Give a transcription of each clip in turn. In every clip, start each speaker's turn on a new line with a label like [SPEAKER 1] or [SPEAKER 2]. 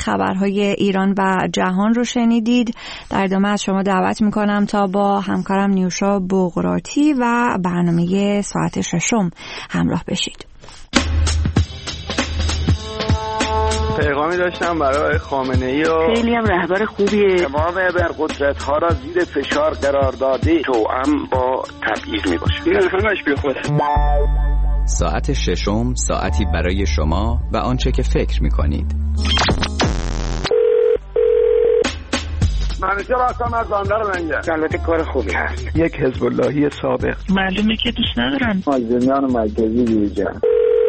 [SPEAKER 1] خبرهای ایران و جهان رو شنیدید. در ادامه از شما دعوت میکنم تا با همکارم نیوشا بغراتی و برنامه ساعت ششم همراه بشید.
[SPEAKER 2] پیغامی داشتم برای خامنه‌ای و
[SPEAKER 3] خیلی هم رهبر خوبیه.
[SPEAKER 4] تمام ابرقدرت‌ها را زیر فشار قرار داده، توأم با تبعیض میباشه.
[SPEAKER 2] این همش بی خود.
[SPEAKER 5] ساعت ششم، ساعتی برای شما و آنچه که فکر میکنید.
[SPEAKER 4] منوچهر هستم از بندر منگه. البته کار خوبی هست.
[SPEAKER 2] یک حزب اللهی سابق.
[SPEAKER 3] معلومه که دوست ندارن.
[SPEAKER 4] مازنیان مرکزی بیرجان.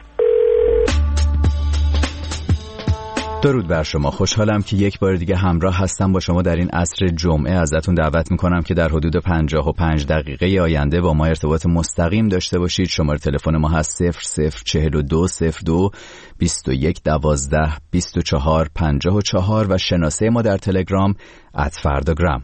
[SPEAKER 5] درود بر شما. خوشحالم که یک بار دیگه همراه هستم با شما در این عصر جمعه. ازتون دعوت میکنم که در حدود 55 دقیقه آینده با ما ارتباط مستقیم داشته باشید. شماره تلفن ما هست 004202 2112 24 54 و شناسه ما در تلگرام @فرداگرام.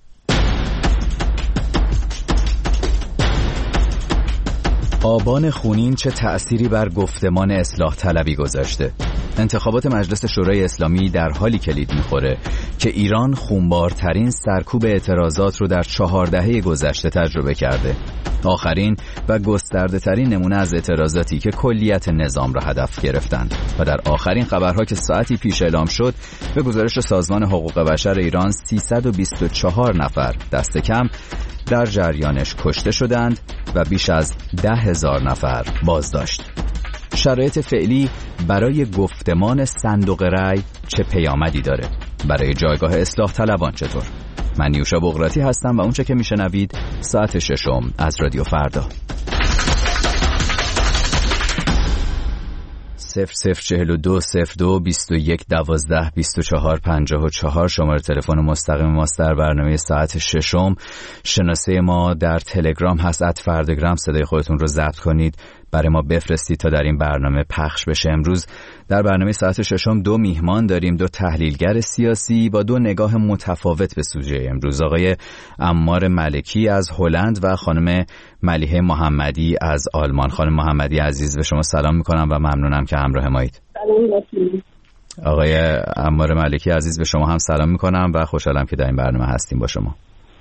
[SPEAKER 5] آبان خونین چه تأثیری بر گفتمان اصلاح طلبی گذاشته؟ انتخابات مجلس شورای اسلامی در حالی کلید میخوره که ایران خونبارترین سرکوب اعتراضات رو در 4 دهه گذشته تجربه کرده. آخرین و گسترده ترین نمونه از اعتراضاتی که کلیت نظام را هدف گرفتند و در آخرین خبرها که ساعتی پیش اعلام شد به گزارش سازمان حقوق بشر ایران 324 نفر دست کم در جریانش کشته شدند و بیش از 10,000 نفر بازداشت. شرایط فعلی برای گفتمان صندوق رای چه پیامدی داره؟ برای جایگاه اصلاح طلبان چطور؟ من نیوشا بغراتی هستم و اونچه که میشنوید ساعت ششم از رادیو فردا. 004202 2112 24 54 شماره تلفن مستقیم ماست در برنامه ساعت ششم. شناسه ما در تلگرام هست @فرداگرام. صدای خودتون رو ضبط کنید برای ما بفرستید تا در این برنامه پخش بشه. امروز در برنامه ساعت ششم 2 میهمان داریم، 2 تحلیلگر سیاسی با 2 نگاه متفاوت به سوژه امروز. آقای عمار ملکی از هلند و خانم ملیحه محمدی از آلمان. خانم محمدی عزیز به شما سلام میکنم و ممنونم که همراه مایید. آقای عمار ملکی عزیز به شما هم سلام میکنم و خوشحالم که در این برنامه هستیم با شما.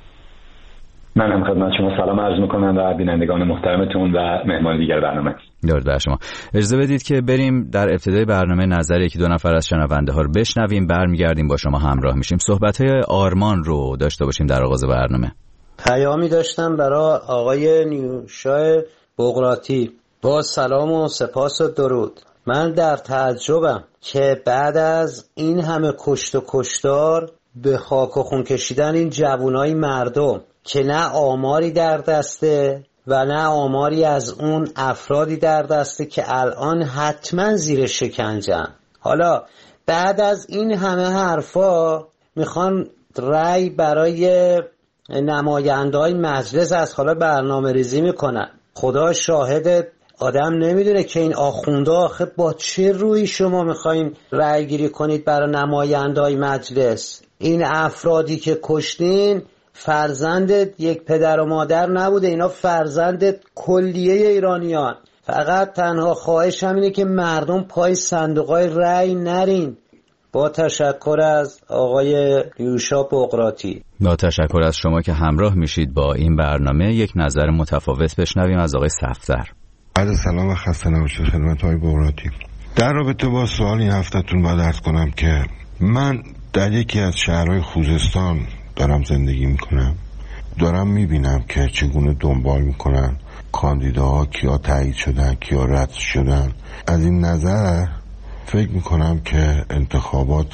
[SPEAKER 6] من هم خدمت شما سلام عرض میکنم و بینندگان محترمتون و مهمان دیگر برنامه.
[SPEAKER 5] درود بر شما. اجازه بدید که بریم در ابتدای برنامه نظر 1-2 نفر از شنونده ها رو بشنویم، برمیگردیم با شما همراه میشیم. صحبت‌های آرمان رو داشته باشیم در آغاز برنامه.
[SPEAKER 7] پیامی داشتم برای آقای نیوشا بغراتی. با سلام و سپاس و درود. من در تعجبم که بعد از این همه کشت و کشتار به خاک و خون کشیدن این جوانای مردم که نه آماری در دسته و نه آماری از اون افرادی در دسته که الان حتما زیر شکنجه‌ان. حالا بعد از این همه حرفا میخوان رأی برای نماینده‌های مجلس از حالا برنامه ریزی میکنن. خدا شاهد، آدم نمیدونه که این آخونده آخه با چه روی شما میخواین رأی گیری کنید برای نماینده‌های مجلس. این افرادی که کشتین فرزند یک پدر و مادر نبوده، اینا فرزند کلیه ایرانیان. فقط تنها خواهش همینه که مردم پای صندوقای رأی نرین. با تشکر از آقای نیوشا بغراتی.
[SPEAKER 5] با تشکر از شما که همراه میشید با این برنامه. یک نظر متفاوت بشنویم از آقای صفدر.
[SPEAKER 8] عرض سلام و خسته نباشید خدمت آقای بغراتی. در رابطه با سوال این هفته‌تون باید عرض کنم که من در یکی از شهرهای خوزستان دارم زندگی میکنم. دارم میبینم که چگونه دنبال میکنن کاندیداها، کیا تایید شدن، کیا رد شدن. از این نظر فکر میکنم که انتخابات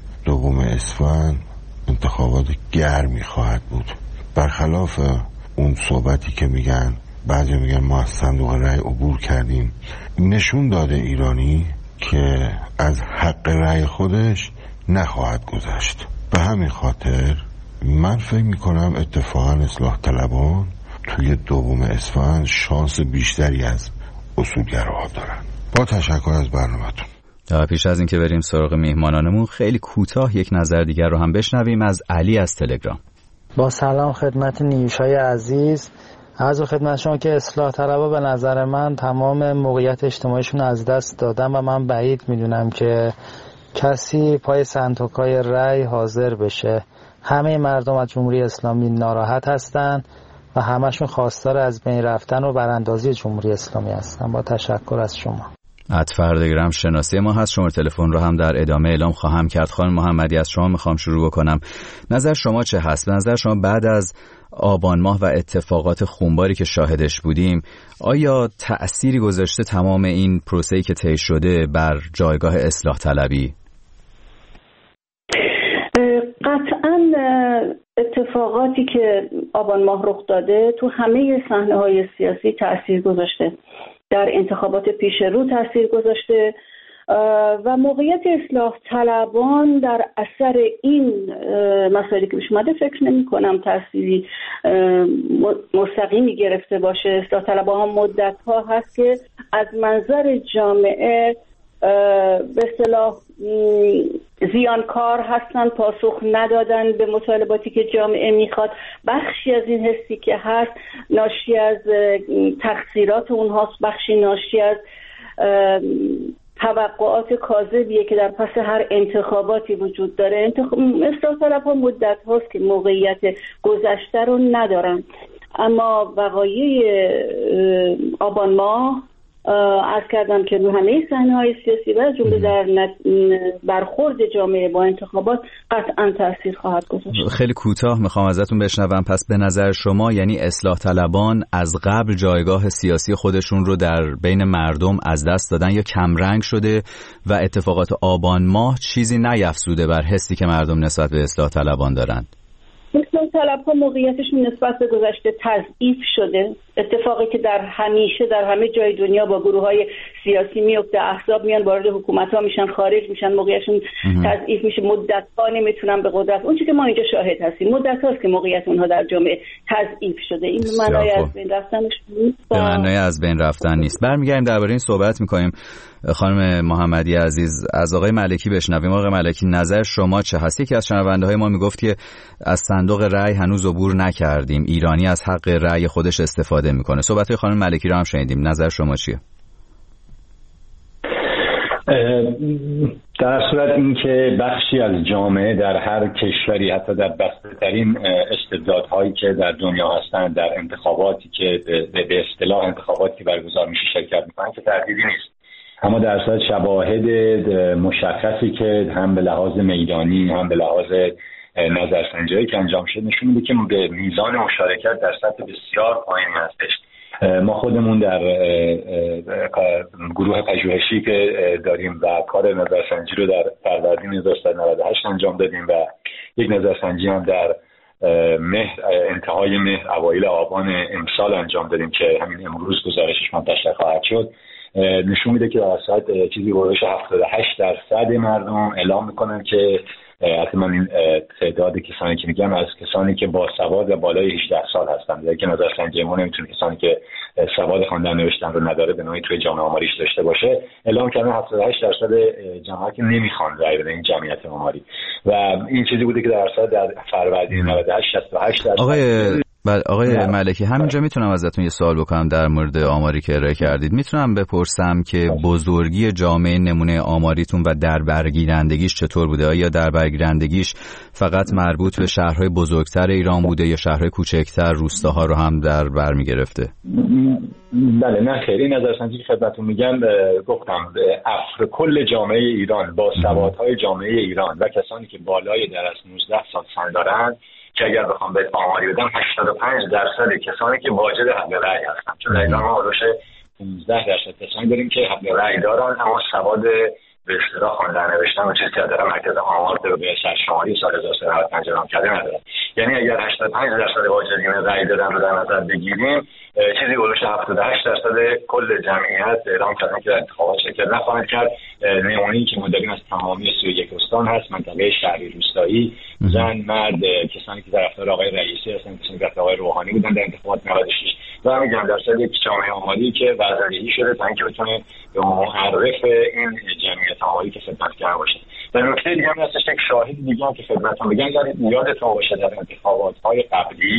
[SPEAKER 8] 2 اسفند انتخابات گرمی خواهد بود. برخلاف اون صحبتی که میگن، بعضی میگن ما از صندوق رأی عبور کردیم، نشون داده ایرانی که از حق رأی خودش نخواهد گذشت. به همین خاطر من فکر میکنم اتفاقا اصلاح طلبان توی 2 اسفند شانس بیشتری از اصولگراها دارن. با تشکر از برنامه‌تون.
[SPEAKER 5] پیش از این که بریم سراغ میهمانانمون خیلی کوتاه یک نظر دیگر رو هم بشنویم از علی از تلگرام.
[SPEAKER 9] با سلام خدمت نیوشای عزیز. عرض خدمت شما که اصلاح طلبها به نظر من تمام موقعیت اجتماعیشون از دست دادن و من بعید میدونم که کسی پای صندوق‌های رأی حاضر بشه. همه مردم از جمهوری اسلامی ناراحت هستند و همشون خواستار از بین رفتن و براندازی جمهوری اسلامی هستن. با تشکر از شما.
[SPEAKER 5] اطفردگرم شناسی ما هست. شماره تلفن رو هم در ادامه اعلام خواهم کرد. خانم محمدی از شما میخوام شروع بکنم. نظر شما چه هست؟ به نظر شما بعد از آبان ماه و اتفاقات خونباری که شاهدش بودیم، آیا تأثیری گذاشته تمام این پروسه‌ای که طی شده بر جایگاه اصلاح طلبی؟
[SPEAKER 10] قطعاً اتفاقاتی که آبان ماه رخ داده تو همه صحنه‌های سیاسی تأثیر گذاشته. در انتخابات پیش رو تأثیر گذاشته و موقعیت اصلاح طلبان در اثر این مسائلی که پیش اومده فکر نمی کنم تأثیری مستقیمی گرفته باشه. اصلاح طلبان مدت ها هست که از منظر جامعه به اصطلاح زیانکار هستن، پاسخ ندادن به مطالباتی که جامعه میخواد. بخشی از این حسی که هست ناشی از تقصیرات اونهاست، بخشی ناشی از توقعات کاذبیه که در پس هر انتخاباتی وجود داره. اصلاح طلب‌ها مدت هاست که موقعیت گذشته رو ندارن، اما وقایع آبان ماه عرض کردم که رو همه صحنه‌های سیاسی و جمله در برخورد جامعه با انتخابات قطعاً تأثیر خواهد گذاشت.
[SPEAKER 5] خیلی کوتاه میخوام ازتون بشنوم. پس به نظر شما یعنی اصلاح طلبان از قبل جایگاه سیاسی خودشون رو در بین مردم از دست دادن یا کمرنگ شده و اتفاقات آبان ماه چیزی نیفزوده بر حسی که مردم نسبت به اصلاح طلبان دارن؟
[SPEAKER 10] اصلاح طلب‌ها موقعیتشون نسبت به گذشته تضعیف شده. اتفاقی که در همه جای دنیا با گروه‌های سیاسی میفته، احزاب میان وارد حکومت‌ها میشن، خارج میشن، موقعیتشون تضعیف میشه، مدت‌ها نمیتونن به قدرت. اون چیزی که ما اینجا شاهد هستیم مدت‌هاست که موقعیت اونها در جامعه تضعیف شده. این معنای از بین رفتنش نیست.
[SPEAKER 5] به معنای از بین رفتن نیست. برمیگردیم درباره این صحبت می‌کنیم. خانم محمدی عزیز، از آقای ملکی بشنویم. آقای ملکی، نظر شما چه هست؟ یکی از شنونده‌های ما میگفت که از صندوق رأی هنوز عبور نکردیم، ایرانی از حق رأی خودش استفاده میکنه. صحبت‌های خانم ملکی رو هم شنیدیم. نظر شما چیه؟
[SPEAKER 6] در صورت اینکه بخشی از جامعه در هر کشوری، حتی در بسته‌ترین استبدادهایی که در دنیا هستند، در انتخاباتی که به اصطلاح انتخاباتی که برگزار میشه شرکت میکنن، که تردیدی نیست. اما در صورت شواهد مشخصی که هم به لحاظ میدانی هم به لحاظ نظرسنجی‌هایی که انجام شد نشون میده که به میزان مشارکت در سطح بسیار پایینی هستش. ما خودمون در گروه پژوهشی که داریم و کار نظرسنجی رو در فروردین 1998 انجام دادیم و یک نظرسنجی هم در انتهای مهر اوایل آبان امسال انجام دادیم که همین امروز گزارشش منتشر خواهد شد. نشون میده که در صورت چیزی بروش 78% مردم اعلام میکنن که حتما این تعداد کسانی که میگم از کسانی که با سواد و بالای 18 سال هستند، که نظرسنجی ما نمیتونه کسانی که سواد خواندن نوشتن رو نداره به نوعی توی جامعه آماریش داشته باشه. اعلام کردن 78% جماعت که نمیخوان رای بدن این جمعیت آماری و این چیزی بوده که در صورت در فروردین 98 68%.
[SPEAKER 5] آقای ملکی، همینجا میتونم ازتون یه سوال بکنم در مورد آماری که ارائه کردید؟ میتونم بپرسم که بزرگی جامعه نمونه آماریتون و در برگیرندگیش چطور بوده؟ آیا در برگیرندگیش فقط مربوط به شهرهای بزرگتر ایران بوده یا شهرهای کوچکتر، روستاها رو هم در بر میگرفته؟
[SPEAKER 6] بله، نه خیر. این نظرسنجی که خدمتتون میگم گفتم کل جامعه ایران با سوادهای جامعه ایران و کسانی که بالای در از 19 سال سن دارن که اگر بخوام به آماری بدم 85% کسانی که واجد حق رأی هستن، چون ایران ما حدود 15% کسانی داریم که حق رأی دارن اما سواد به اصطلاح خواندن نوشتن و چیزی که در مرکز آمار رو به سرشماری سال 1395 اعلام کرده ندارن. یعنی اگر 85% واجدین رأی دادن رو در نظر بگیریم، چیزی حدود 78% کل جمعیت اعلام کردن که انتخابات شرکت نخواهند کرد. نمونه‌ای که ما داریم از تمامی 31 استان هست، منطقه شهری روستایی، زن، مرد، کسانی که طرفدار آقای رئیسی هستن، کسانی که طرفدار آقای روحانی بودن در انتخابات 96 و میگم در صورت یک جامعه آماری که وضعیتی شده تا اینکه بتونه به معرف این جمعیت آماری که خدمتگر باشه. در نکته دیگه هم هستش یک شاهد دیگه هم که خدمتتون بگم، یادتون باشه در انتخابات‌های قبلی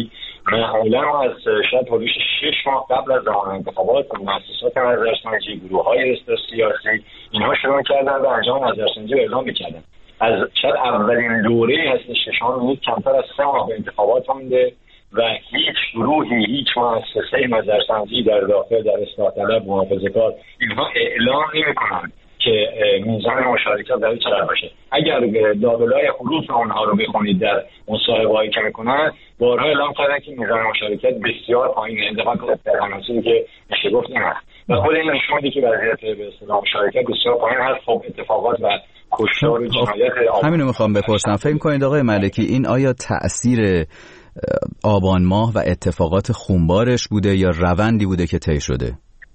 [SPEAKER 6] معمولا از شاید حدود 6 ماه قبل از زمان انتخابات مؤسسات نظرسنجی، گروه‌های سیاسی اینها شروع کردن و انجام نظرسنجی رو اعلام می‌کردن. از شاید اولین دوره هستش که شما می‌بینید کمتر از 3 ماه به انتخابات مونده و هیچ گروهی، هیچ مؤسسه نظرسنجی در داخل، در اصلاح طلب، محافظه‌کار اینها اعلام نمی‌کنند که میزان مشارکت در چه باشه. اگر لابلای حروف اونها رو بخونید در مصاحبه‌هایی که میکنن، بارها اعلام کردن که میزان مشارکت بسیار پایینه، انتقاد در عناصری که میشه گفت این هست و خود این نشون میده که وضعیت به اصطلاح مشارکت بسیار پایین هست. خب اتفاقات و کشتار و جنایت
[SPEAKER 5] همینو میخوام بپرسم. فکر می‌کنید آقای ملکی این آیا تأثیر آبان ماه و اتفاقات خونبارش بوده یا روندی بوده که طی شده؟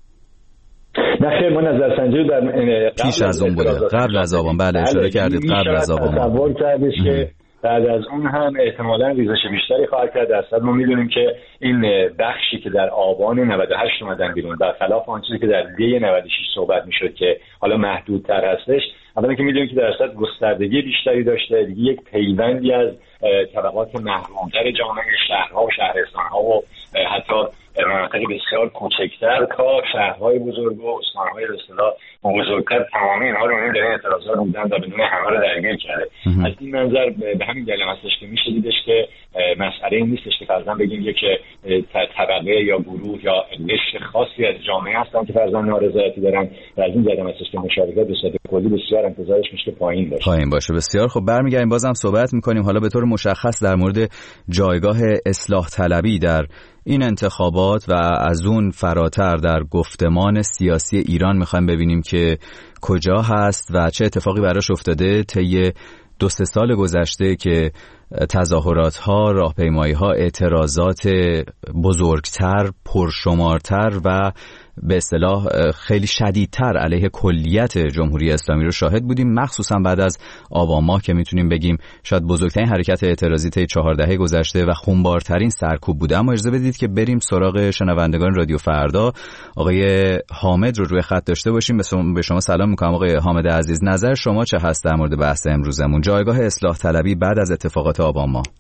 [SPEAKER 6] نه خیر، ما نظرسنجی رو در
[SPEAKER 5] پیش از اون بوده، قبل از آبان. بله اشاره کردید قبل از آبان.
[SPEAKER 6] تصور کردش که بعد از اون هم احتمالاً ریزش بیشتری خواهد کرد. درصد ما میدونیم که این بخشی که در آبان 98 اومدن بیرون برخلاف آن چیزی که در دی 96 صحبت میشد که حالا محدودتر هستش، اولا که میدونیم که درصد گستردگی بیشتری داشته، دیگه یک پیوندی از طبقات محرومتر جامعه، شهرها و شهرستانها و حتی مناطق بسیار کوچکتر تا شهرهای بزرگ و استانهای به اصطلاح بزرگتر، تمامی اینها رو می‌بینیم در این اعتراضات بودن و بدون همه رو درگیر کرده. از این منظر به همین دلیل هستش که میشه دیدش که مسئله این نیستش که فرضاً بگیم یک طبقه یا گروه یا قشر خاصی از جامعه هستن که فرضاً نارضایتی دارن و از این دلیل هستش که مشارکت به صورت کلی بسیار انتظارش میشه پایین باشه. بسیار خب، برمیگردیم بازم صحبت می‌کنیم حالا به طور مشخص در مورد جایگاه اصلاح طلبی در این انتخابات و از اون فراتر در گفتمان سیاسی ایران. میخوایم ببینیم که کجا هست و چه اتفاقی براش افتاده طی 2-3 سال گذشته که تظاهرات‌ها، راهپیمایی‌ها، اعتراضات بزرگتر، پرشمارتر و به اصطلاح خیلی شدیدتر علیه کلیت جمهوری اسلامی رو شاهد بودیم، مخصوصا بعد از آبان ماه که میتونیم بگیم شاید بزرگترین حرکت اعتراضی طی 4 دهه گذشته و خونبارترین سرکوب بوده. اما اجازه بدید که بریم سراغ شنوندگان رادیو فردا. آقای حامد رو روی خط داشته باشیم. به شما سلام میکنم آقای حامد عزیز. نظر شما چه هست در مورد بحث امروزمون، جایگاه اصلاح طلبی بعد از اتفاقات آبان ماه؟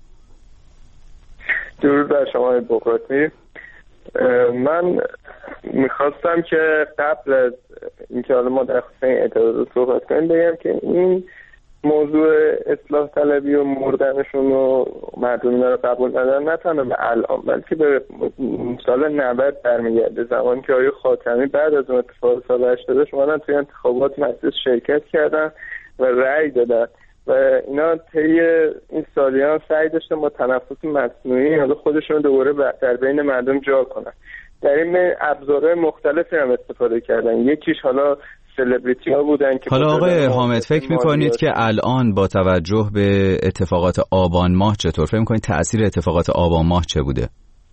[SPEAKER 2] درود بر شما بقراتی. من میخواستم که قبل از اینکه حالا ما در خصوص این اعتراضات صحبت کنیم بگم که این موضوع اصلاح طلبی و مردنشون و مردم رو قبول ندارن نه تنها به الان بلکه به سال 90 برمیگرده، زمانی که آقای خاتمی بعد از اون اتفاق سال 88 اومدن توی انتخابات مجلس شرکت کردن و رأی دادن و اینا طی این سالیان سعی داشتن با تنفس مصنوعی حالا خودشون دوباره در بین مردم جا کنن. در این ابزارهای مختلفی هم استفاده کردن. یکیش حالا سلبریتی ها بودن که
[SPEAKER 5] حالا آقای حامد فکر میکنید که الان با توجه به اتفاقات آبان ماه چطور فکر میکنید تأثیر اتفاقات آبان ماه چه بوده؟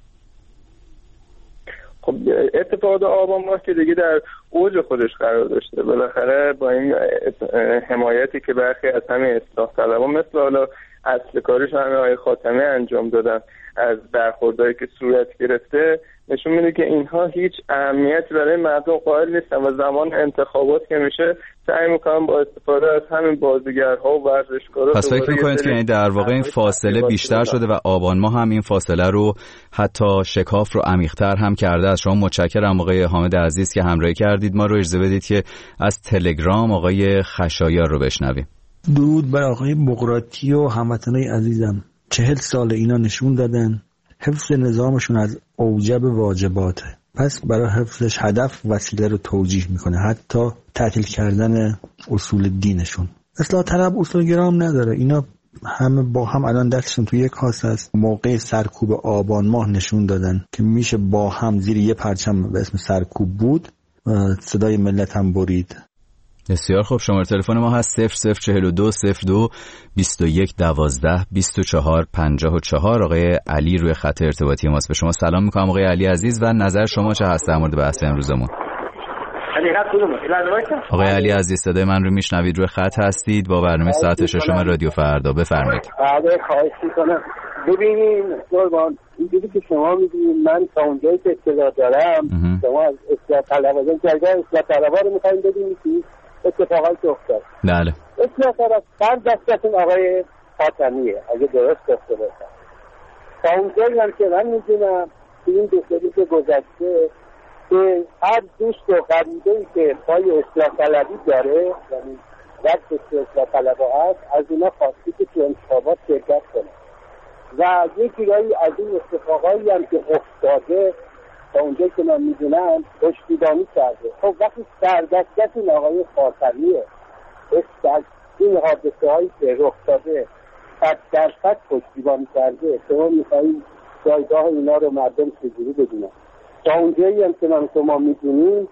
[SPEAKER 2] خب اتفاقات آبان ماه که دیگه در اوج خودش قرار داشته، بالاخره با این حمایتی که برخی از همین اصلاح طلبان مثل حالا اصل کارش همه آقای خاتمی انجام دادن از برخوردهایی که صورت گرفته، نشون میده که اینها هیچ اهمیتی برای مردم قائل نیستن و زمان انتخابات که میشه سعی میکنن با استفاده از همین بازیگرها و ورزشکارا.
[SPEAKER 5] پس فکر میکنید که در واقع این فاصله بیشتر شده و آبان ماه هم این فاصله رو حتی شکاف رو عمیق‌تر هم کرده. از شما متشکرم آقای حامد عزیز که همراهی کردید. ما رو اجازه بدید که از تلگرام آقای خشایار رو بشنویم.
[SPEAKER 11] درود بر آقای بقراتی و هموطنای عزیزم. 40 سال اینا نشون دادن حفظ نظامشون از اوجب واجباته، پس برای حفظش هدف وسیله رو توجیه میکنه، حتی تعطیل کردن اصول دینشون. اصلاح طلب اصول گرام نداره، اینا همه با هم الان دستشون توی یک کاسه است. موقع سرکوب آبان ماه نشون دادن که میشه با هم زیر یه پرچم به اسم سرکوب بود، صدای ملت هم برید.
[SPEAKER 5] بسیار خوب، شماره تلفن ما هست 0042 02 21 12 24 54. آقای علی روی خط ارتباطی ماست. به شما سلام میکنم آقای علی عزیز و نظر شما چه هست در مورد بحث امروزمون؟ آقای علی عزیز صدای من رو میشنوید؟ روی خط هستید با برنامه ساعت ششم رادیو فردا، بفرمایید.
[SPEAKER 12] بله خواهش میکنم. ببینین قربان، اینجوری که شما میگید من تا اونجایی که اطلاع دارم شما از اصلاح طلبان جایگاه اصلاح طلبان رو میخواین ببینید اتفاقاتی افتاد. بله. اصلاح طلب سر دستتون آقای خاتمیه اگه درست گفته باشم. تا اونجایی هم که من میدونم که این 2 سالی که گذشته که هر دوست و قریبه‌ای که پای اصلاح طلبی داره، یعنی دست اصلاح طلبا هست، از اونا خواستی که تو انتخابات شرکت کنه و یکی از این اتفاقایی هم که افتاده تا اونجایی که من میدونم پشتیبانی کرده. خب وقتی سردست این آقای خاتمیه این حادثه هایی که رخ داده 100% پشتیبانی کرده، شما میخوایی جایگاه اینا رو مردم چجوری بدونن؟ تا اونجایی هم که من شما میدونیم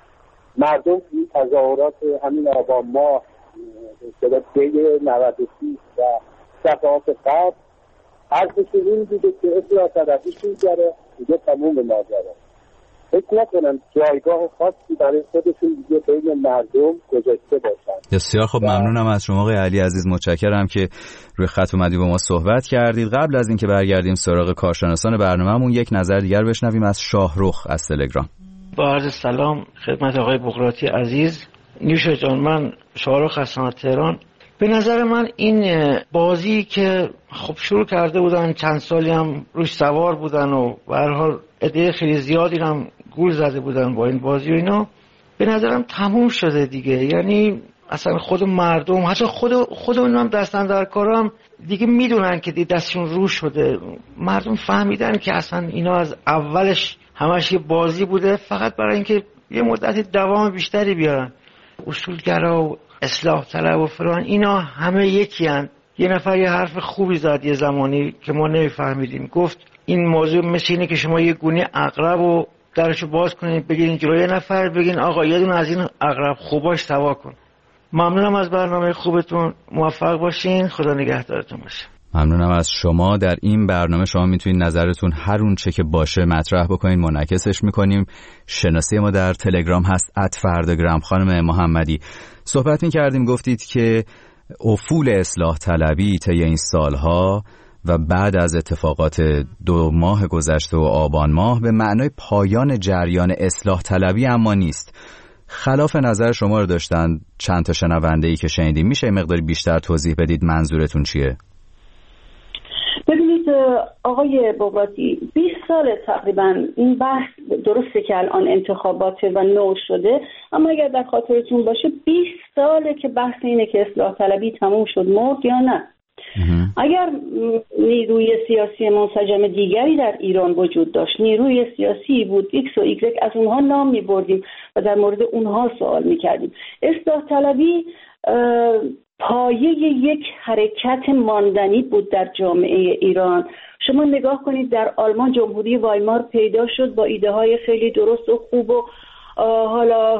[SPEAKER 12] مردم توی تظاهرات همین آبان ماه شده دی 96 و صفحات قبل حرفشون این دیده که اصلاح طلبیشون داره دیگه تموم ماجرا. فکر نکنم جایگاه خاصی برای خودشون دیگه بین مردم گذاشته باشن.
[SPEAKER 5] بسیار خب، ممنونم از شما آقای علی عزیز، متشکرم که روی خط اومدید با ما صحبت کردید. قبل از اینکه برگردیم سراغ کارشناسان برنامه‌مون یک نظر دیگر بشنویم از شاهرخ از تلگرام.
[SPEAKER 13] با عرض سلام خدمت آقای بقراتی عزیز. نیوشا جان، من شاهرخ هستم از تهران. به نظر من این بازی که خب شروع کرده بودن، چند سالی هم روش سوار بودن و به هر حال عده خیلی زیادی هم گول زده بودن با این بازی و اینا، به نظرم تموم شده دیگه. یعنی اصلا خود مردم، حتی خود اون هم دستن در کارم دیگه میدونن که دیگه دستشون رو شده. مردم فهمیدن که اصلا اینا از اولش همش یه بازی بوده، فقط برای اینکه یه مدت دوام بیشتری بیارن. اصولگرا و اصلاح طلب و فلان اینا همه یکی هن. یه نفر یه حرف خوبی زد یه زمانی که ما نمیفهمیدیم، گفت این موضوع مثل اینه که شما یه گونه عقرب رو درشو باز کنین، بگین جلوی یه نفر، بگین آقا یه دونه از این عقرب خوباش سوا کن. ممنونم از برنامه خوبتون، موفق باشین، خدا نگهدارتون باشه.
[SPEAKER 5] ممنونم از شما. در این برنامه شما میتونید نظرتون هر اون چه که باشه مطرح بکنین، منعکسش میکنیم. شناسی ما در تلگرام هست @فرداگرام. خانم محمدی، صحبت میکردیم، گفتید که افول اصلاح طلبی طی این سالها و بعد از اتفاقات 2 ماه گذشته و آبان ماه به معنای پایان جریان اصلاح طلبی اما نیست. خلاف نظر شما رو داشتن چند تا شنونده‌ای که شنیدیم. میشه مقداری بیشتر توضیح بدید منظورتون چیه؟
[SPEAKER 10] ببینید آقای بقراتی، 20 سال تقریبا این بحث، درسته که الان انتخابات و نو شده، اما اگر در خاطرتون باشه 20 ساله که بحث اینه که اصلاح طلبی تموم شد، مرد یا نه. اگر نیروی سیاسی منسجم دیگری در ایران وجود داشت، نیروی سیاسی بود X و Y، از اونها نام می‌بردیم و در مورد اونها سوال می‌کردیم. اصلاح طلبی پایه یک حرکت ماندنی بود در جامعه ایران. شما نگاه کنید، در آلمان جمهوری وایمار پیدا شد با ایده های خیلی درست و خوب و حالا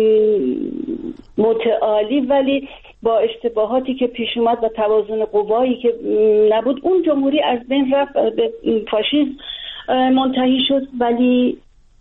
[SPEAKER 10] متعالی، ولی با اشتباهاتی که پیش اومد و توازن قوایی که نبود، اون جمهوری از بین رفت، به فاشیسم منتهی شد. ولی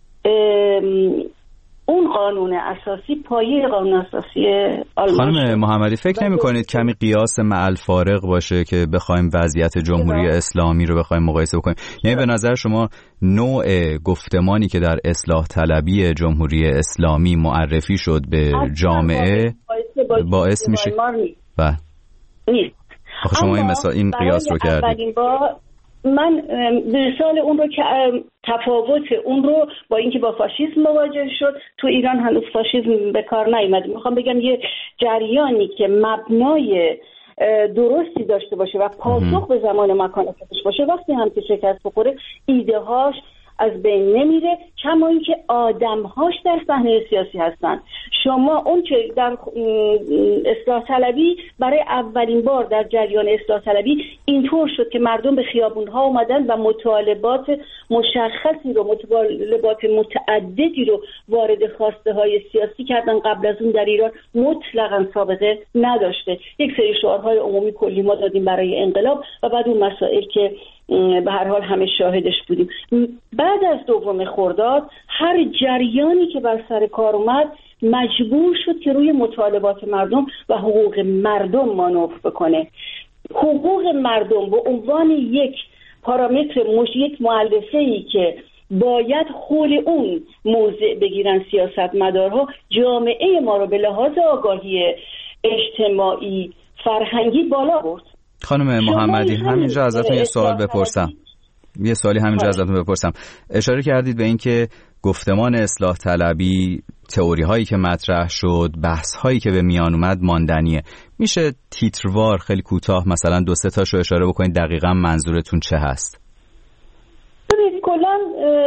[SPEAKER 10] اون قانون اساسی، پایه قانون اساسی آلمان.
[SPEAKER 5] خانم محمدی، فکر نمی کنید کمی قیاس مع الفارق باشه که بخوایم وضعیت جمهوری اسلامی رو بخوایم مقایسه بکنیم؟ یعنی به نظر شما نوع گفتمانی که در اصلاح طلبی جمهوری اسلامی معرفی شد به جامعه باعث میشه
[SPEAKER 10] نیست.
[SPEAKER 5] شما این قیاس رو کردید.
[SPEAKER 10] من مثال اون رو که تفاوت اون رو با اینکه با فاشیسم مواجه شد، تو ایران هنوز فاشیسم به کار نیامد. میخوام بگم یه جریانی که مبنای درستی داشته باشه و پاسخ به زمان و مکان خودش باشه، وقتی هم که شکست بخوره ایده هاش از بین نمیره، کما اینکه آدم‌هاش در صحنه سیاسی هستن. شما اون که در اصلاح طلبی برای اولین بار در جریان اصلاح طلبی اینطور شد که مردم به خیابون‌ها اومدن و مطالبات مشخصی رو، مطالبات متعددی رو وارد خواسته‌های سیاسی کردن. قبل از اون در ایران مطلقاً سابقه نداشته. یک سری شعارهای عمومی کلی ما دادیم برای انقلاب و بعد اون مسائل که به هر حال همه شاهدش بودیم. بعد از 2 خرداد هر جریانی که بر سر کار اومد مجبور شد که روی مطالبات مردم و حقوق مردم مانور بکنه. حقوق مردم به عنوان یک پارامتر، یک مؤلفه‌ای که باید حول اون موضع بگیرن سیاستمدارها، جامعه ما رو به لحاظ آگاهی اجتماعی فرهنگی بالا برد.
[SPEAKER 5] خانم محمدی، همینجا ازتون یه سوال بپرسم. یه سوالی همینجا ازتون بپرسم. اشاره کردید به اینکه گفتمان اصلاح طلبی، تئوری هایی که مطرح شد، بحث هایی که به میان اومد ماندنیه. میشه تیتروار خیلی کوتاه مثلا 2-3 تاشو اشاره بکنید دقیقاً منظورتون چه هست؟
[SPEAKER 10] کلاً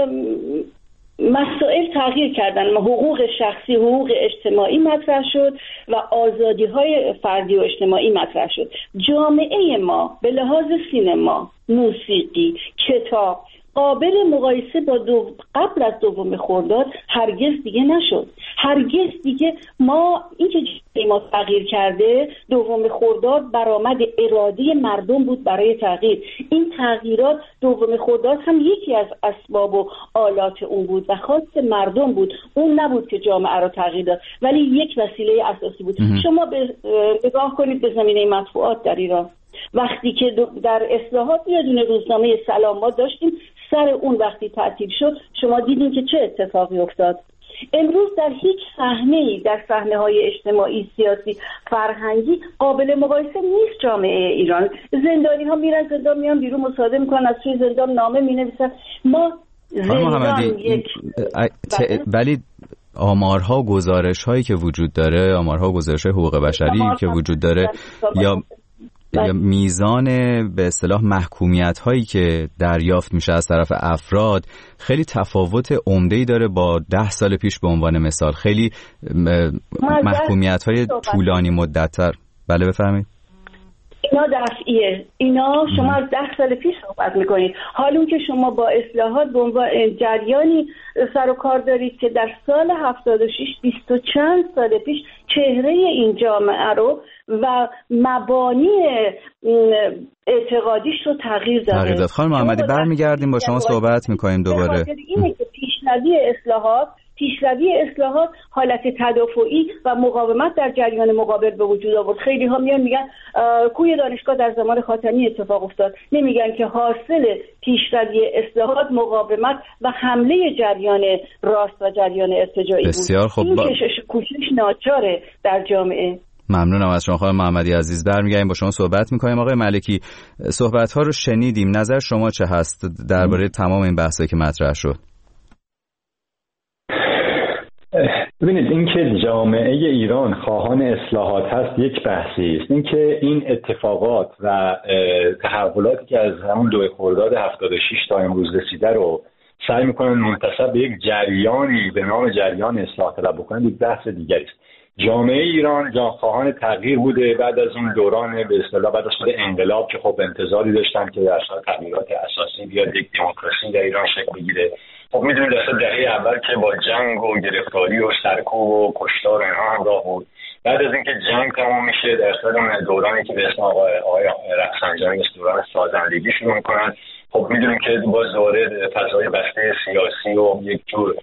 [SPEAKER 10] مسائل تغییر کردن، حقوق شخصی، حقوق اجتماعی مطرح شد و آزادی های فردی و اجتماعی مطرح شد. جامعه ما به لحاظ سینما، موسیقی، کتاب قابل مقایسه با قبل از 2 خرداد هرگز دیگه نشد. هرگز دیگه ما اینکه ما تغییر کرده 2 خرداد برآمد ارادی مردم بود برای تغییر. این تغییرات 2 خرداد هم یکی از اسباب و آلات اون بود و خواست مردم بود، اون نبود که جامعه را تغییر داد، ولی یک وسیله اساسی بود. شما نگاه کنید به زمینه مطبوعات در ایران. وقتی که در اصلاحات یه دونه روزنامه سلام ما داشتیم، سر اون وقتی تعطیل شد شما دیدین که چه اتفاقی افتاد. امروز در هیچ صحنه‌ای در صحنه‌های اجتماعی، سیاسی، فرهنگی قابل مقایسه نیست جامعه ایران. زندانی‌ها میرن زندان، میان بیرون مصادره میکنن، از توی زندان نامه مینویسن. ما زندان
[SPEAKER 5] ولی آمارها و گزارش‌هایی که وجود داره، آمارها و گزارش‌های حقوق بشری که وجود داره یا میزان به اصطلاح محکومیت هایی که دریافت میشه از طرف افراد خیلی تفاوت عمده‌ای داره با 10 سال پیش. به عنوان مثال خیلی محکومیت های طولانی مدت‌تر. بله بفرمایید.
[SPEAKER 10] اینا دفعیه، اینا شما از 10 سال پیش صحبت میکنید، حالون که شما با اصلاحات به عنوان جریانی سر و کار دارید که در سال 76 20 و چند سال پیش چهره این جامعه رو و مبانی اعتقادیش رو تغییر داد.
[SPEAKER 5] خانم محمدی برمیگردیم با شما صحبت میکنیم دوباره.
[SPEAKER 10] اینه که پیشروی اصلاحات حالت تدافعی و مقاومت در جریان مقابل به وجود آورد. خیلی ها میگن کوی دانشگاه در زمان خاتمی اتفاق افتاد، نمیگن که حاصل پیشروی اصلاحات مقاومت و حمله جریان راست و جریان ارتجاعی بود.
[SPEAKER 5] بسیار خوب.
[SPEAKER 10] این کوشش ناچاره در جامعه.
[SPEAKER 5] ممنونم از شما خانم محمدی عزیز. برمیگردیم با شما صحبت میکنیم. آقای ملکی، صحبت ها رو شنیدیم، نظر شما چه هست درباره تمام این بحثایی که مطرح شد؟
[SPEAKER 6] ببینید، اینکه جامعه ایران خواهان اصلاحات هست یک بحثی است. اینکه این اتفاقات و تحولاتی که از همون 2 خرداد 76 تا امروز رسیده رو سعی میکنن منتسب به یک جریانی به نام جریان اصلاح طلب بکنن، یک بحث دیگری است. جامعه ایران خواهان تغییر بوده بعد از اون دوران به اصطلاح بعد از خود انقلاب که خب انتظاری داشتن که در تغییرات اساسی بیاد، یک دموکراسی در ایران شکل بگیره. خب میدونید در دهه اول که با جنگ و گرفتاری و سرکوب و کشتار اینها همراه بود. بعد از اینکه جنگ تمام میشه در اون دورانی که به اسم آقای رفسنجانی دوران سازندگی شروع میکنن، خب میدونیم که باز دوره فضای بسته سیاسی و یک جور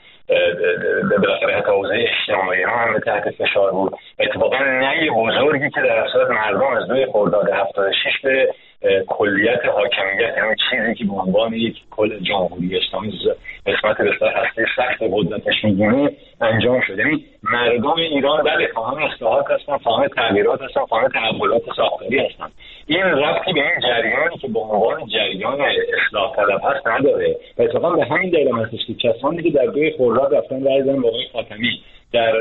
[SPEAKER 6] بالاخره حتی حوزه اجتماعی ها هم تحت فشار بود. اتفاقا نهی بزرگی که در اصل مردم از 2 خرداد 76 به کلیت حاکمیت، یعنی چیزی که به عنوان یک کل جمهوری اسلامی قسمت بسیار هسته سخت قدرتش میدونه انجام شد. یعنی مردم ایران بله خواهان اصلاحات هستن، خواهان تغییرات هستن، خواهان تحولات ساختاری هستن. این ربطی به این جریانی که به عنوان جریان اصلاح طلب هست نداره. اتفاقا به همین دلیل هستش که کسانی که در 2 خرداد رفتن رای دادن با آقای خاتمی، در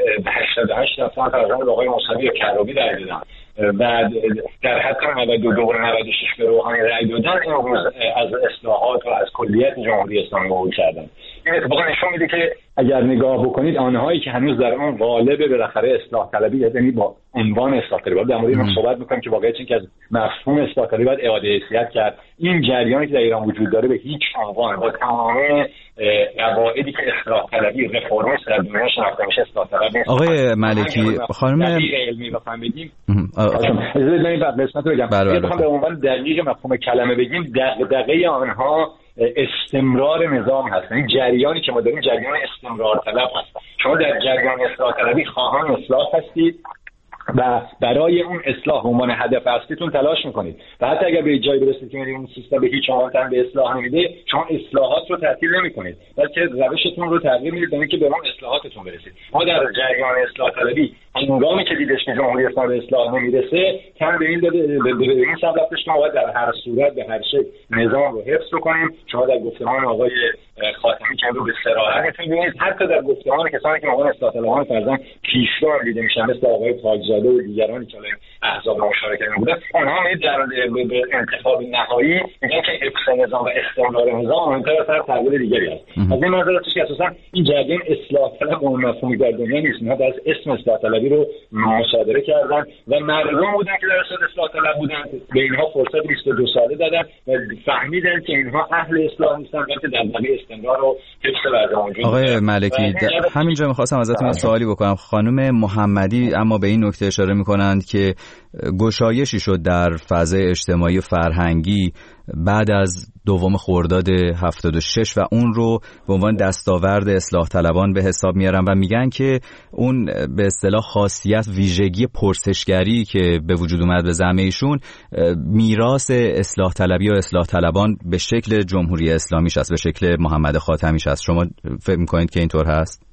[SPEAKER 6] 88 رفتن فرزند آقای موسوی و کروبی رای دادن و در حتی 92 و 96 به روحانی رای دادن، این روز از اصلاحات و از کلیت جمهوری اسلامی عبور کردن. این اتفاقا نشون میده که اگر نگاه بکنید آنهایی که هنوز در اون غالب بالاخره اصلاح طلبی، یعنی با عنوان اصلاح طلبی در مورد این صحبت میکنیم که واقعا اینکه از مفهوم اصلاح طلبی باید اعاده حیثیت کرد. این جریانی که در ایران وجود داره به هیچ عنوان با تمام قواعدی که اصلاح طلبی رفرمیست در دنیا شناخته میشه اصلاح طلب نیست.
[SPEAKER 5] آقای ملکی، خانم
[SPEAKER 6] علمی بخوام بگیم اجازه بدید من قسمت رو بگم. بخوام به عنوان دقیق مفهوم کلمه بگیم، دغدغه آنها استمرار نظام هست. این جریانی که ما داریم جریان استمرار طلب هست. شما در جریان اصلاح طلبی خواهان اصلاح هستید و برای اون اصلاح عنوان هدف اصلیتون تلاش میکنید و حتی اگر به جایی برسید که اون سیستم به هیچ عنوان به اصلاح نمیده، شما اصلاحات رو تعطیل نمیکنید بلکه روشتون رو تغییر میدید برای اینکه به اون اصلاحاتتون برسید. ما در جریان اصلاح طلبی هنگامی که دیدش که جمهوری اسلامی به اصلاح نمیرسه کم به این داده به این سببش ما باید در هر صورت به هر شکل نظام رو حفظ کنیم. شما در گفتمان آقای خاتمی که رو به صراحت می‌بینید، حتی در گفتمان کسانی که موقع اصلاح طلبان فرضاً پیشرو دیده میشن مثل آقای تاج‌زاده و دیگرانی که احزاب مشارکت بودن، اونها در انتخاب نهایی میگن که حفظ نظام و استمرار نظام مهمتر از هر تغییر دیگری است. از این نظر که اساساً این جریان اصلاح طلب اون مفهومی در دنیا نیست. اینها از اسم اصلاح طلبی رو مصادره کردن و مردم بودن که در اصلاح طلب بودن به اینها فرصت 22 ساله دادن و فهمیدن که اینها اهل اصلاح نیستن بلکه دغدغه استمرار و حفظ وضع موجود.
[SPEAKER 5] آقای ملکی همینجا می‌خواستم ازتون یه سوالی بکنم. خانم محمدی اما به این نکته اشاره می‌کنند که گشایشی شد در فضای اجتماعی فرهنگی بعد از دوم خرداد 76 و اون رو به عنوان دستاورد اصلاح طلبان به حساب میارن و میگن که اون به اصطلاح خاصیت ویژگی پرسشگری که به وجود اومد به زعم ایشون میراث اصلاح طلبی و اصلاح طلبان به شکل جمهوری اسلامیش است، به شکل محمد خاتمیش است. شما فکر میکنید که اینطور هست؟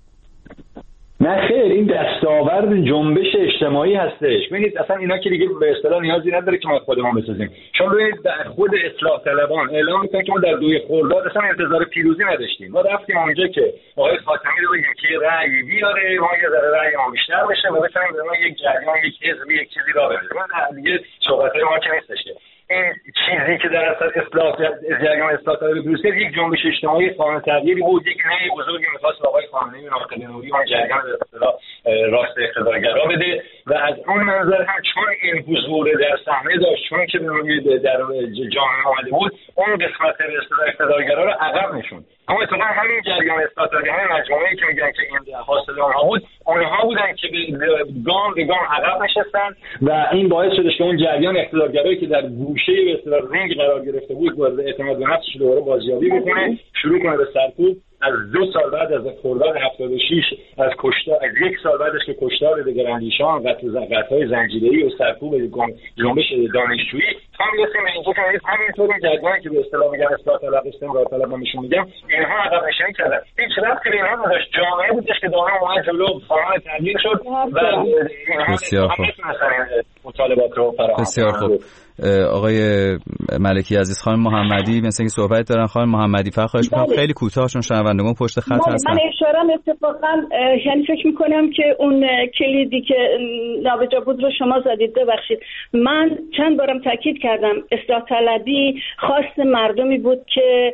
[SPEAKER 6] نه خیر، این دستاورد جنبش اجتماعی هستش. ببینید اصلا اینا که دیگه به اصطلاح نیازی نداره که ما خودمون بسازیم. چون ببینید در خود اصلاح طلبان اعلام میکنن که ما در 2 خرداد اصلا انتظار پیروزی نداشتیم. ما رفتیم اونجا که آقای خاتمی رو یکی رأی بیاره، ما یه ذره رأی ما بیشتر بشه و بتونیم به ما یک جریان، یک حزب، یک چیزی را بده. من دیگه صحبتای ما که نیستش. این چیزی که در اصل جریان اصلاح طلبی بروز کرد یک جنبش اجتماعی قانون تغییری بود، یک نهی بزرگی می‌خواست آقای خامنه‌ای و ناقل نوری اون جریان به اصطلاح راست اقتدارگرا بده و از اون منظر هم چون این حضور در صحنه داشت، چون که در جامعه اومده بود، اون قسمت به اصطلاح اقتدارگرا رو عقب نشوند. اما اتفاقا همین جریان اصلاح طلبی، همین مجموعه‌ای که میگن که این حاصل اونها بود، اونها بودن که گام به گام عقب نشستن و این باعث شد که اون جریان اقتدارگرایی که در گوشه به اصطلاح رنگ قرار گرفته بود وارد اعتماد به نفسش دوباره بازیابی بکنه، شروع کنه به سرکوب. از 2 سال بعد از خرداد 76 از کشتار، از 1 سال بعدش که کشتار دگراندیشان، قتل‌های زنجیره‌ای و سرکوب جنبش دانشجویی تا میرسیم به اینجا که همینطور این جریانی که به اصطلاح میگن اصلاح طلب، استمرار طلب نمیشون میگم، اینها عقب نشینی کردن. هیچ ربطی به اینها نداشت. جامعه بودش که دائما اومد جلو، فعال تغییر شد و
[SPEAKER 5] بسیار خوب.
[SPEAKER 6] مطالبات رو فراهم.
[SPEAKER 5] بسیار خوب. آقای ملکی عزیز، خانم محمدی مثل اینکه صحبت دارن. خانم محمدی فقط خواهش می‌کنم خیلی کوتاه، چون شنوندگان پشت خط هستن.
[SPEAKER 10] من اشاره‌ام اتفاقا یعنی فکر می‌کنم که اون کلیدی که نابجا بود رو شما زدید. ببخشید، من چند بارم تاکید کردم اصلاح طلبی خواست مردمی بود که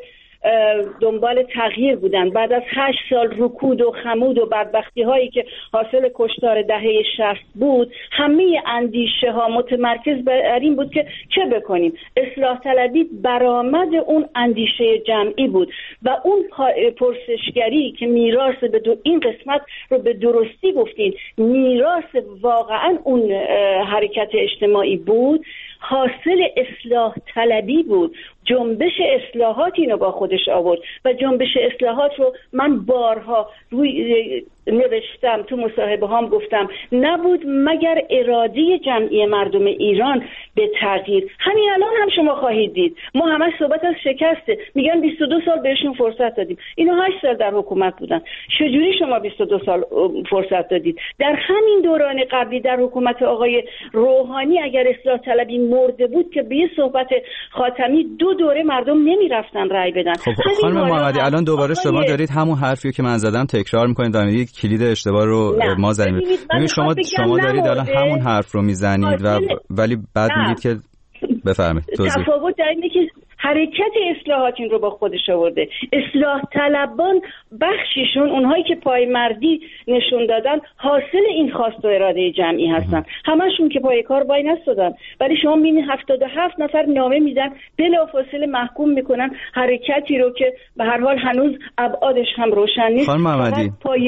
[SPEAKER 10] دنبال تغییر بودن بعد از 8 سال رکود و خمود و بدبختی هایی که حاصل کشتار دهه 60 بود. همه اندیشه ها متمرکز بر این بود که چه بکنیم. اصلاح طلبی برآمد اون اندیشه جمعی بود و اون پرسشگری که میراث این قسمت رو به درستی گفتین، میراث واقعا اون حرکت اجتماعی بود، حاصل اصلاح طلبی بود. جنبش اصلاحات اینو با خودش آورد و جنبش اصلاحات رو من بارها روی نوشتم، تو مصاحبه هام گفتم، نبود مگر اراده جمعی مردم ایران به تغییر. همین الان هم شما خواهید دید ما همش صحبت از شکسته، میگن 22 سال بهشون فرصت دادیم. اینا 8 سال در حکومت بودن. چجوری شما 22 سال فرصت دادید؟ در همین دوران قبلی در حکومت آقای روحانی اگر اصلاح طلبی مرده بود که به صحبت خاتمی 2 دوره مردم نمیرفتن رای بدن.
[SPEAKER 5] خب خانم محمدی الان دوباره شما دارید همون حرفی که من زدم تکرار میکنید و یک کلید اشتباه رو ما زدیم. ببینید شما دارید الان همون حرف رو میزنید و ولی بعد میگید که بفرمایید توضیح.
[SPEAKER 10] تفاوت در اینه که حرکت اصلاحات این رو با خودش آورده. اصلاح طلبان بخشیشون، اونهایی که پایمردی نشون دادن، حاصل این خواست و اراده جمعی هستن. همشون که پای کار وای نستادن. ولی شما میبینید 77 نفر نامه میدن، بلافاصله محکوم میکنن حرکتی رو که به هر حال هنوز ابعادش هم روشن نیست.
[SPEAKER 5] خانم محمدی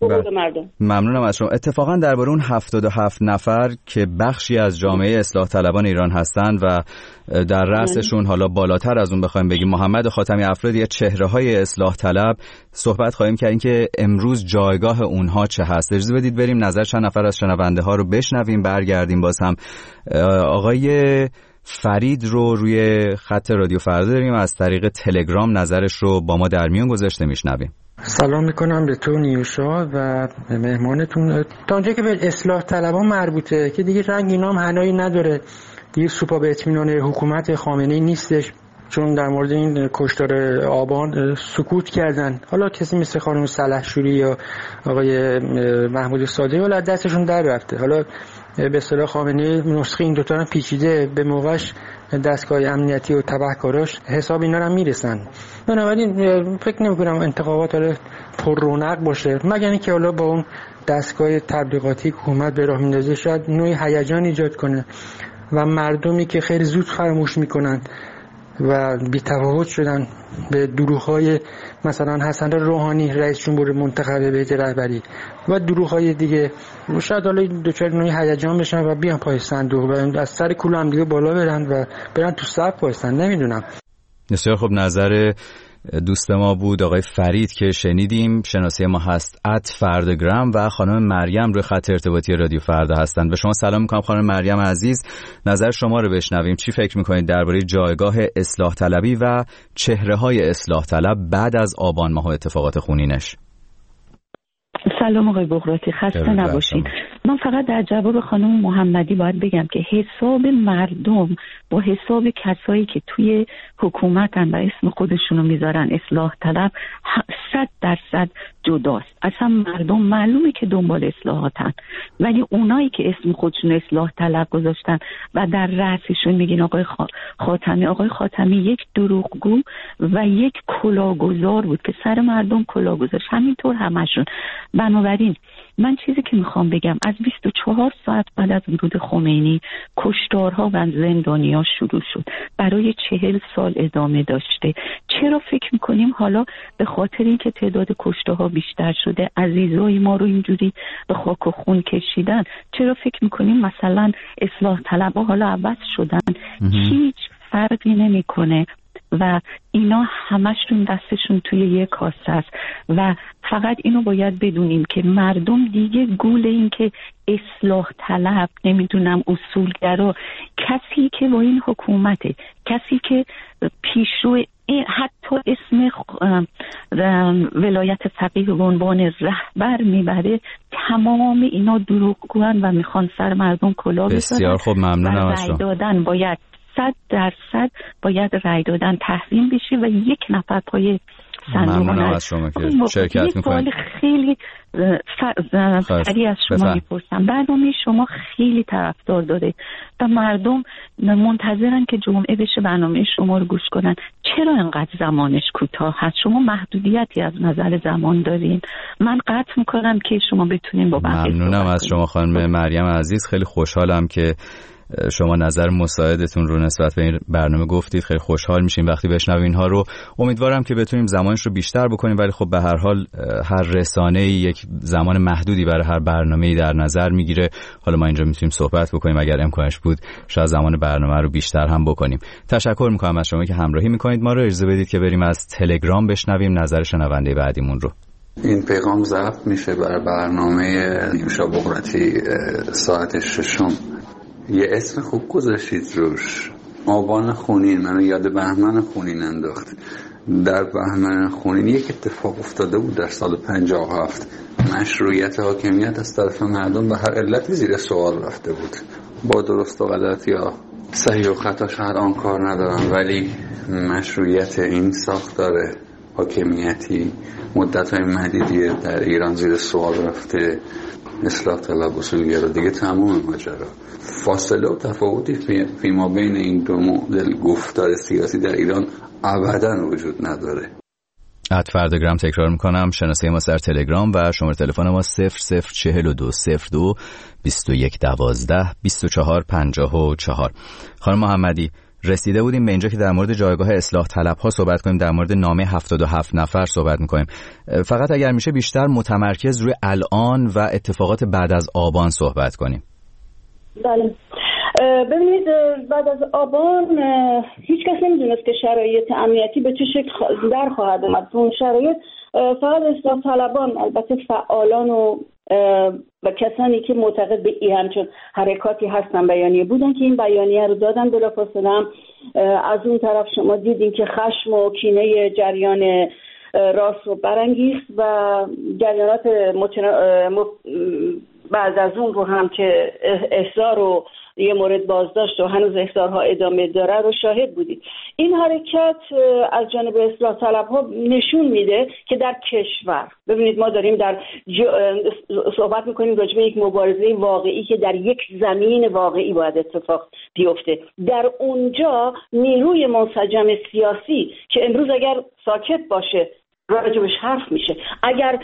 [SPEAKER 10] مردم.
[SPEAKER 5] ممنونم از شما. اتفاقا درباره اون 77 نفر که بخشی از جامعه اصلاح طلبان ایران هستند و در رأسشون حالا بالاتر از اون بخوایم بگیم محمد خاتمی، افرادی چهره‌های اصلاح طلب، صحبت خواهیم کرد که امروز جایگاه اونها چه هست. اجازه بدید بریم نظر چند نفر از شنونده ها رو بشنویم، برگردیم باز هم. آقای فرید رو روی خط رادیو فردا داریم، از طریق تلگرام نظرش رو با ما در میون گذاشته، میشنویم.
[SPEAKER 14] سلام میکنم به تو نیوشا و مهمانتون. تا اونجا که به اصلاح طلبان مربوطه که دیگه رنگ اینا هم حنایی نداره، دیگه سوپا به اطمینان حکومت خامنه‌ای نیستش، چون در مورد این کشتار آبان سکوت کردن. حالا کسی مثل خانم سلحشوری یا آقای محمود صادقی حالا دستشون در رفته. حالا به اصطلاح خامنه‌ای نسخه این دوتا هم پیچیده، به موقعش دستگاه امنیتی و تبهکاراش حساب اینا رو میرسن. بنابراین فکر نمی‌کنم انتخابات حالا پر رونق باشه، مگر اینکه حالا با اون دستگاه تبلیغاتی حکومت به راه میندازه شاید نوعی هیجان ایجاد کنه و مردمی که خیلی زود فراموش میکنن و بی‌تفاوت شدن به دروغ‌های مثلا حسن روحانی رئیس جمهور منتخب به هیئت رهبری و دروغ‌های دیگه، شاید حالا دوچار نوعی هیجان بشن و بیان پای صندوق و از سر کوله هم دیگه بالا برن و برن تو صف وایسن. نمیدونم.
[SPEAKER 5] بسیار خوب، نظر دوست ما بود آقای فرید که شنیدیم. شناسی ما هست @فردگرام و خانم مریم روی خط ارتباطی رادیو فردا هستند. به شما سلام میکنم خانم مریم عزیز، نظر شما رو بشنویم. چی فکر میکنید درباره جایگاه اصلاح طلبی و چهره‌های اصلاح طلب بعد از آبان ماه و اتفاقات خونینش؟
[SPEAKER 15] سلام آقای بغراتی، خسته نباشید. من فقط در جواب خانم محمدی باید بگم که حساب مردم با حساب کسایی که توی حکومتن و اسم خودشونو میذارن اصلاح طلب 100% جداست. اصلا مردم معلومه که دنبال اصلاحاتن، ولی اونایی که اسم خودشون اصلاح طلب گذاشتن و در رأسشون میگین آقای خاتمی، آقای خاتمی یک دروغگو و یک کلاهگذار بود که سر مردم کلاه گذاشت، همینطور همشون. بنابراین من چیزی که میخوام بگم، از 24 ساعت بعد از ورود خمینی کشتارها و زندانی‌ها شروع شد، برای 40 سال ادامه داشته. چرا فکر میکنیم حالا به خاطر اینکه تعداد کشتارها بیشتر شده عزیزای ما رو اینجوری به خاک و خون کشیدن، چرا فکر میکنیم مثلا اصلاح طلبها حالا عوض شدن؟ هیچ فرقی نمیکنه و اینا همشون دستشون توی یک کاسه است و فقط اینو باید بدونیم که مردم دیگه گول این که اصلاح طلب، نمیدونم اصولگرا، کسی که با این حکومته، کسی که پیشرو حتی اسم ولایت فقیه به عنوان رهبر میبره، تمام اینا دروغگوان و میخوان سر مردم کلاه بذارن.
[SPEAKER 5] بسیار خوب، ممنونم از شما.
[SPEAKER 15] دادن باید 100% باید رای دادن تحریم بشه و یک نفر پای صندوق.
[SPEAKER 5] ممنونم از شما که شرکت میکنید.
[SPEAKER 15] خیلی سریع از شما میپرسم، برنامه شما خیلی طرفدار داره و مردم منتظرن که جمعه بشه برنامه شما رو گوش کنن. چرا انقدر زمانش کوتاه هست؟ شما محدودیتی از نظر زمان دارین. من قطع میکنم که شما بتونین با بقیه.
[SPEAKER 5] ممنونم از شما خانم مریم عزیز، خیلی خوشحالم که شما نظر مساعدتون رو نسبت به این برنامه گفتید. خیلی خوشحال میشیم وقتی بشنویم اینها رو. امیدوارم که بتونیم زمانش رو بیشتر بکنیم، ولی خب به هر حال هر رسانه‌ای یک زمان محدودی برای هر برنامه‌ای در نظر میگیره. حالا ما اینجا میتونیم صحبت بکنیم، اگر امکانش بود شاید زمان برنامه رو بیشتر هم بکنیم. تشکر میکنم از شما که همراهی میکنید ما رو. اجازه بدید که بریم از تلگرام بشنویم نظر شنونده بعدیمون رو.
[SPEAKER 16] این پیغام ضبط میشه برای برنامه نیوشا بغراتی ساعت 6. یه اسم خوب گذاشتید روش، آبان خونین. منو یاد بهمن خونین انداخت. در بهمن خونین یک اتفاق افتاده بود در سال 57، مشروعیت حاکمیت از طرف مردم به هر علتی زیر سوال رفته بود. با درست و غلط یا صحیح و خطا شاید آن کار ندارم، ولی مشروعیت این ساختار حاکمیتی مدت‌های مدیدی در ایران زیر سوال رفته. اصلاح طلب اصولگرا دیگه تمام ماجرا. فاصله و تفاوتی فیما بین این دو مدل گفتار سیاسی در ایران ابداً وجود نداره.
[SPEAKER 5] فردگرام تکرار میکنم، شناسه ما در تلگرام و شماره تلفن ما 004202 2112 2454. خانم محمدی، رسیده بودیم به اینجا که در مورد جایگاه اصلاح طلب‌ها صحبت کنیم، در مورد نامه 77 نفر صحبت می‌کنیم. فقط اگر میشه بیشتر متمرکز روی الان و اتفاقات بعد از آبان صحبت کنیم.
[SPEAKER 10] بله. ببینید بعد از آبان هیچ کس نمیدونست که شرایط امنیتی به چه شکل در خواهد اومد. اون شرایط فقط اصلاح طلبان، البته فعالان و کسانی که معتقد به این همچون حرکاتی هستن بیانیه بودن که این بیانیه رو دادن. بلافاصله از اون طرف شما دیدین که خشم و کینه جریان راست رو برانگیخت و جریانات بعد از اون رو هم که احضار و یه مورد بازداشت و هنوز احضارها ادامه داره رو شاهد بودید. این حرکت از جانب اصلاح طلب‌ها نشون میده که در کشور، ببینید ما داریم در صحبت میکنیم راجع به یک مبارزه واقعی که در یک زمین واقعی باید اتفاق بیفته. در اونجا نیروی منسجم سیاسی که امروز اگر ساکت باشه راجبش حرف میشه، اگر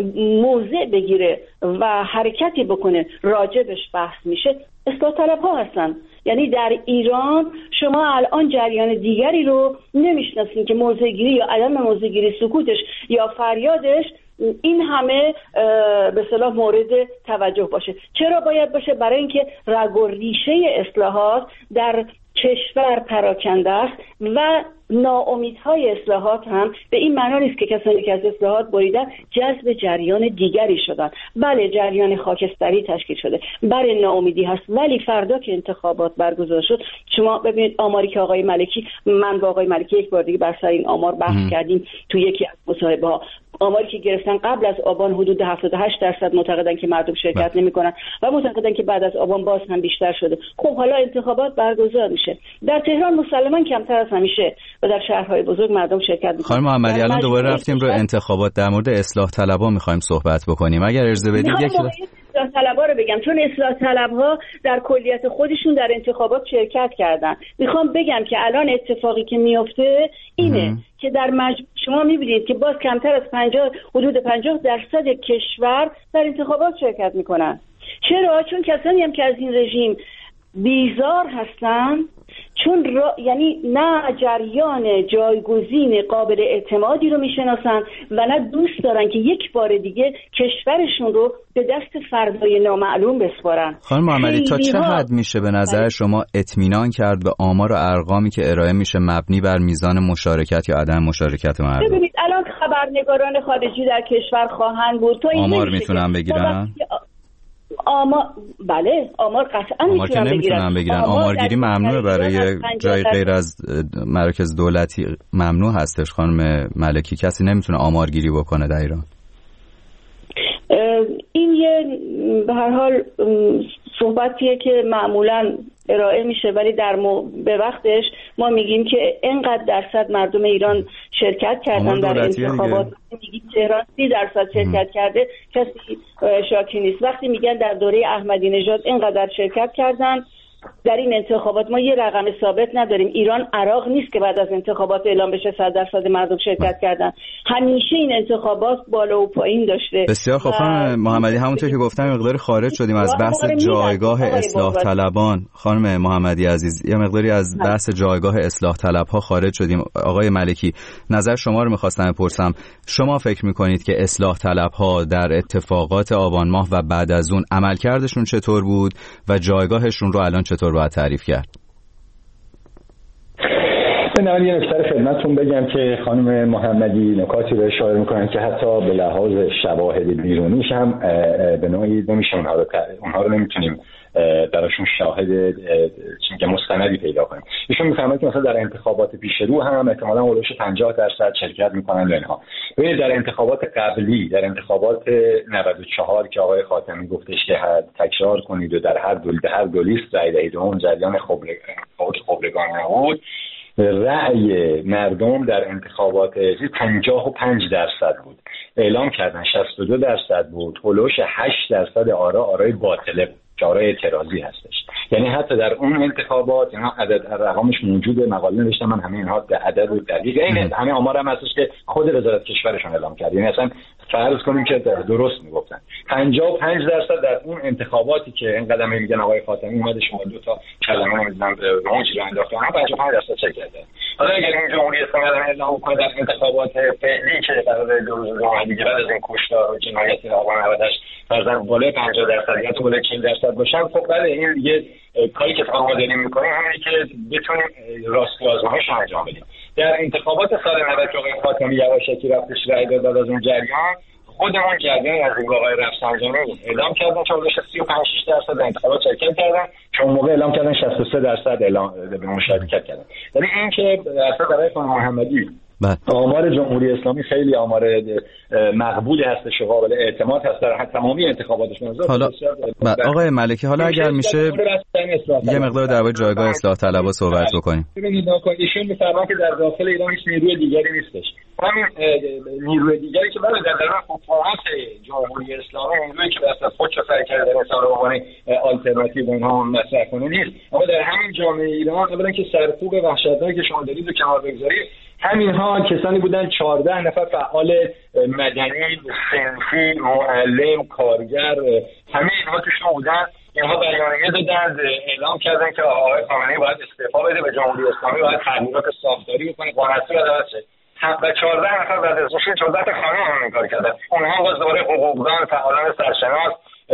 [SPEAKER 10] موضع بگیره و حرکتی بکنه راجبش بحث میشه، اصلاح طلب ها هستن. یعنی در ایران شما الان جریان دیگری رو نمیشناسین که موضع گیری یا عدم موضع گیری، سکوتش یا فریادش این همه به اصطلاح مورد توجه باشه. چرا باید باشه؟ برای اینکه رگ و ریشه اصلاحات در کشور پراکنده است و ناامیدهای اصلاحات هم به این معنا نیست که کسانی که از اصلاحات بریدن جذب جریان دیگری شدن. بله جریان خاکستری تشکیل شده، بله ناامیدی هست، ولی فردا که انتخابات برگزار شد، شما ببینید آماری که آقای ملکی، من با آقای ملکی یک بار دیگه بر سر این آمار بحث کردیم تو یکی از مصاحبه‌ها، آماری که گرفتن قبل از آبان حدود 78% معتقدن که مردم شرکت نمی‌کنن و معتقدن که بعد از آبان باز هم بیشتر شده. خب حالا انتخابات برگزار میشه. در تهران مسلماً کمتر از همیشه و در شهرهای بزرگ مردم شرکت می‌کنن. خانم
[SPEAKER 5] محمدی الان دوباره رفتیم رو انتخابات، در مورد اصلاح طلبها می‌خوایم صحبت بکنیم. اگر اجازه بدید
[SPEAKER 10] اصلاح طلبها رو بگم، چون اصلاح طلبها در کلیت خودشون در انتخابات شرکت کردن. میخوام بگم که الان اتفاقی که میفته اینه که در شما میبینید که باز کمتر از حدود 50% کشور در انتخابات شرکت میکنن. چرا؟ چون کسانی هم که از این رژیم بیزار هستن، چون یعنی نه جریان جایگزین قابل اعتمادی رو میشناسن و نه دوست دارن که یک بار دیگه کشورشون رو به دست فردای نامعلوم بسپارن.
[SPEAKER 5] خانم محمدی تا چه حد میشه به نظر شما اطمینان کرد به آمار و ارقامی که ارائه میشه مبنی بر میزان مشارکت یا عدم مشارکت مردم؟
[SPEAKER 10] ببینید الان خبرنگاران خارجی در کشور خواهند بود، تو
[SPEAKER 5] آمار میتونن بگیرن؟
[SPEAKER 10] بله آمار قطعا
[SPEAKER 5] نمیتونن بگیرن. آمارگیری ممنوعه برای جای غیر از مراکز دولتی، ممنوع هستش. خانم ملکی کسی نمیتونه آمارگیری بکنه در ایران.
[SPEAKER 10] این یه به هر حال صحبتیه که معمولا ارائه میشه، ولی به وقتش ما میگیم که اینقدر درصد مردم ایران شرکت کردن در انتخابات، میگیم تهران 30% شرکت کرده، کسی شاکی نیست. وقتی میگن در دوره احمدی نژاد اینقدر شرکت کردن در این انتخابات، ما یه رقم ثابت نداریم. ایران عراق نیست که بعد از انتخابات اعلام بشه 100% مردم شرکت کردن. همیشه این انتخابات بالا و پایین داشته.
[SPEAKER 5] بسیار خوب خانم محمدی، همونطور که گفتم مقداری خارج شدیم از بحث جایگاه اصلاح طلبان. خانم محمدی عزیز، یه مقداری از بحث جایگاه اصلاح طلبها خارج شدیم. آقای ملکی، نظر شما رو می‌خواستم بپرسم. شما فکر می‌کنید که اصلاح طلبها در اتفاقات آبان ماه و بعد از اون عملکردشون چطور بود و جایگاهشون رو الان چطور باید تعریف کرد؟
[SPEAKER 6] من یه نکته خدمتتون بگم که خانم محمدی نکاتی رو اشاره میکنن که حتی به لحاظ شواهد بیرونیش هم به نوعی نمیشه اونها رو نمیتونیم براشون شاهد مستندی پیدا کنیم. ایشون میفهمن که مثلا در انتخابات پیش رو هم احتمالاً اولش 50% شرکت میکنن اینها. ببینید در انتخابات قبلی، در انتخابات 94 که آقای خاتمی گفتش که تکرار کنید و در هر دو لیست رأی دهید، اون جریان خبرگان بود، رأی مردم در انتخابات 55% بود. اعلام کردن 62% بود. هولوش 8% آرای باطله بود. شعارهای اعتراضی هستش. یعنی حتی در اون انتخابات اینا عدد رقمش موجوده، مقاله نوشتم من، همه اینها به عدد و دقیق این همه آمار هم هستش که خود وزارت کشورشون اعلام کرد. یعنی اصلا فرض کنیم که درست میگفتن 55% در اون انتخاباتی که این قدمه میگن آقای خاتمی اومده شما دو تا کلمه نمیدونم به اون چیز انداختن، 55% چک کرده. حالا اگر این جمهوری اسلامی الان اعلام کنه در انتخابات فعلی که قراره 2 روز دیگه بعد از این کشتار و جنایت آبان 98 مثلا بالای 50% یا تو بالای 40% باشن، خب بله این دیگه کاری که ما داریم میکنیم همینه که بتونیم راستی آزمایش انجام بدیم. در انتخابات سال 90 که آقای خاتمی یواشکی رفتش رای داد بعد از اون جریان، خودمون جریان از این آقای رفسنجانی اعلام کردن که حدود 35-6% در انتخابات شرکت کردن، چون موقع اعلام کردن 63% اعلام به مشارکت کردن. یعنی این که اصلا برای خانم محمدی آمار جمهوری اسلامی خیلی آمار مقبولی هستش و قابل اعتماد هست در تمامی انتخاباتش.
[SPEAKER 5] حالا آقای ملکی، حالا اگر میشه یه مقدار درباره جایگاه اصلاح طلبها صحبت بکنیم.
[SPEAKER 6] ببینید ایشون می‌فرمایند که در داخل ایران هیچ نیروی دیگری نیستش. همین نیروی دیگری که برای در حکومت جمهوری اسلامی نیرویی که دست از خودش سعی کرده در اصلاح عنوان آلترناتیو اینها مطرح کنه نیست، اما در همین جامعه ایران اولا که سرکوب وحشتناکی که شما دارید و کنار بگذارید، همینها کسانی بودن 14 نفر فعال مدنی، صنفی، معلم، کارگر، همه اینها توشون بودن. اینها بیانیه دادن، اعلام کردن که آقای خامنه‌ای باید استعفا بده، به جمهوری اسلامی باید تغییرات ساختاری بکنه، قانونی عدالت شه. و 14 نفر بعد از اون 14 تا خانم هم این کار کردن. اونها باز دوباره حقوقدان، فعالان سرشناس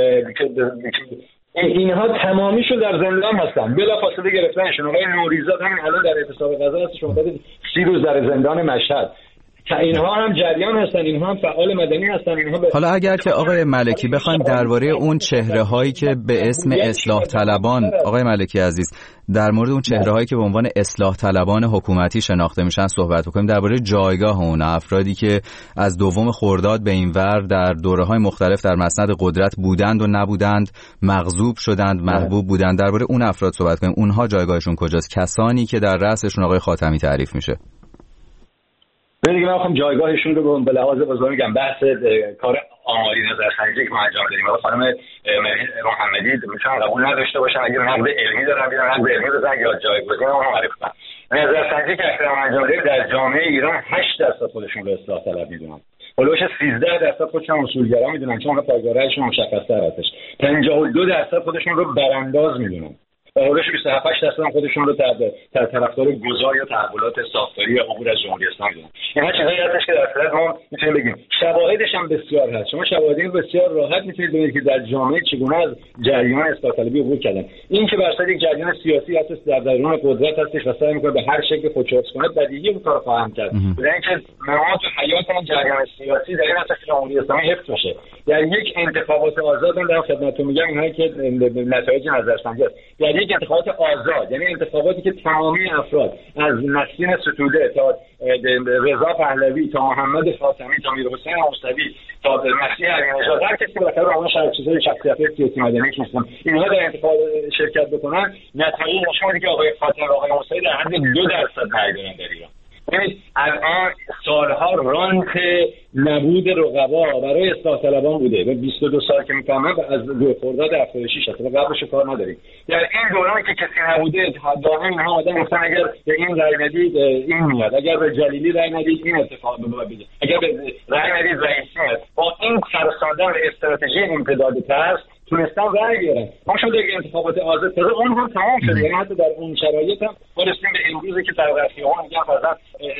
[SPEAKER 6] اینها تمامیشون در زندان هستن، بلافاصله گرفتنشون. آقای نوریزاد همین الان در اعتصاب غذا هستش، اومده 30 روز در زندان مشهد. اینها هم جریان هستن، اینها هم فعال مدنی هستن. اینها
[SPEAKER 5] حالا اگر که آقای ملکی بخواید درباره اون چهره هایی که به اسم اصلاح طلبان، آقای ملکی عزیز، در مورد اون چهره هایی که به عنوان اصلاح طلبان حکومتی شناخته میشن صحبت بکنیم، درباره جایگاه اون افرادی که از 2 خرداد به این ور در دوره‌های مختلف در مسند قدرت بودند و نبودند، مغضوب شدند، محبوب بودند، درباره اون افراد صحبت کنیم. اونها جایگاهشون کجاست؟ کسانی که در رأسشون آقای خاتمی تعریف میشه.
[SPEAKER 6] ببینید من میخوام جایگاهشون رو به لحاظ بازار میگم، بحث کار آماری نظرسنجی که ما انجام دادیم. خانم محمدی میتونن قبول نداشته باشن اگر نقد علمی دارن بیان نقد علمی بزنن یا جایگزین اون معرفی کنن. نظرسنجی که اخیراً انجام دادیم در جامعه ایران 8% خودشون رو اصلاح طلب میدونن. هولوش 13% خودشون اصولگرا میدونن چون پایگاهشون مشخص‌تر هستش. 52% خودشون رو برانداز میدونن. هولوش 27% هم خودشون رو در طرفدار گذار یا تحولات ساختاری یا عبور از جمهوری اسلامی دونن. اینها چیزایی هستش که در صورت ما میتونیم بگیم. شواهدش هم بسیار هست. شما شواهدی بسیار راحت میتونید ببینید که در جامعه چگونه از جریان اصلاح طلبی عبور کردن. این که بر یک جریان سیاسی هست در درون قدرت هستش و سعی میکنه به هر شکل خودشورس کنه، بدیهی اون کارو خواهم کرد. برای اینکه مهمات حیات اون جریان سیاسی در این اساس که جمهوری اسلامی حفظ بشه. در یک انتخابات آزاد در خدمتتون میگم اینایی که نتایج نظرسنجی است. در یک انتخابات آزاد، یعنی انتخاباتی که تمامی افراد از نسرین ستوده تا رضا پهلوی تا محمد خاتمی تا میرحسین موسوی تا مسیح علی‌نژاد، هر کسی بالاخره اون شخصیت‌های سیاسی مدنی هستن، اینها در انتخاب شرکت بکنن، نتایج نشون میده که آقای خاتمی و آقای موسوی در حد 2% رأی دارن در ایران. یعنی الان سالها رانت نبود رقبا برای اصلاح طلبان بوده و 22 سال که میفهمم از 2 خرداد 76 اصلا قبلش کار نداریم. در این دورانی که کسی نبوده دائما اینها آدم گفتن اگر به این رأی ندید این میاد، اگر به جلیلی رأی ندید این اتفاق میفته، اگر به رأی ندید رئیسی میاد. با این ترساندن استراتژی امتداد ترس تونستن رأی بیارن. ما شده که انتخابات آزاد تازه اون هم تمام شده، یعنی حتی در اون شرایط هم ما رسیدیم به امروزی که طرفداران اون میگن فقط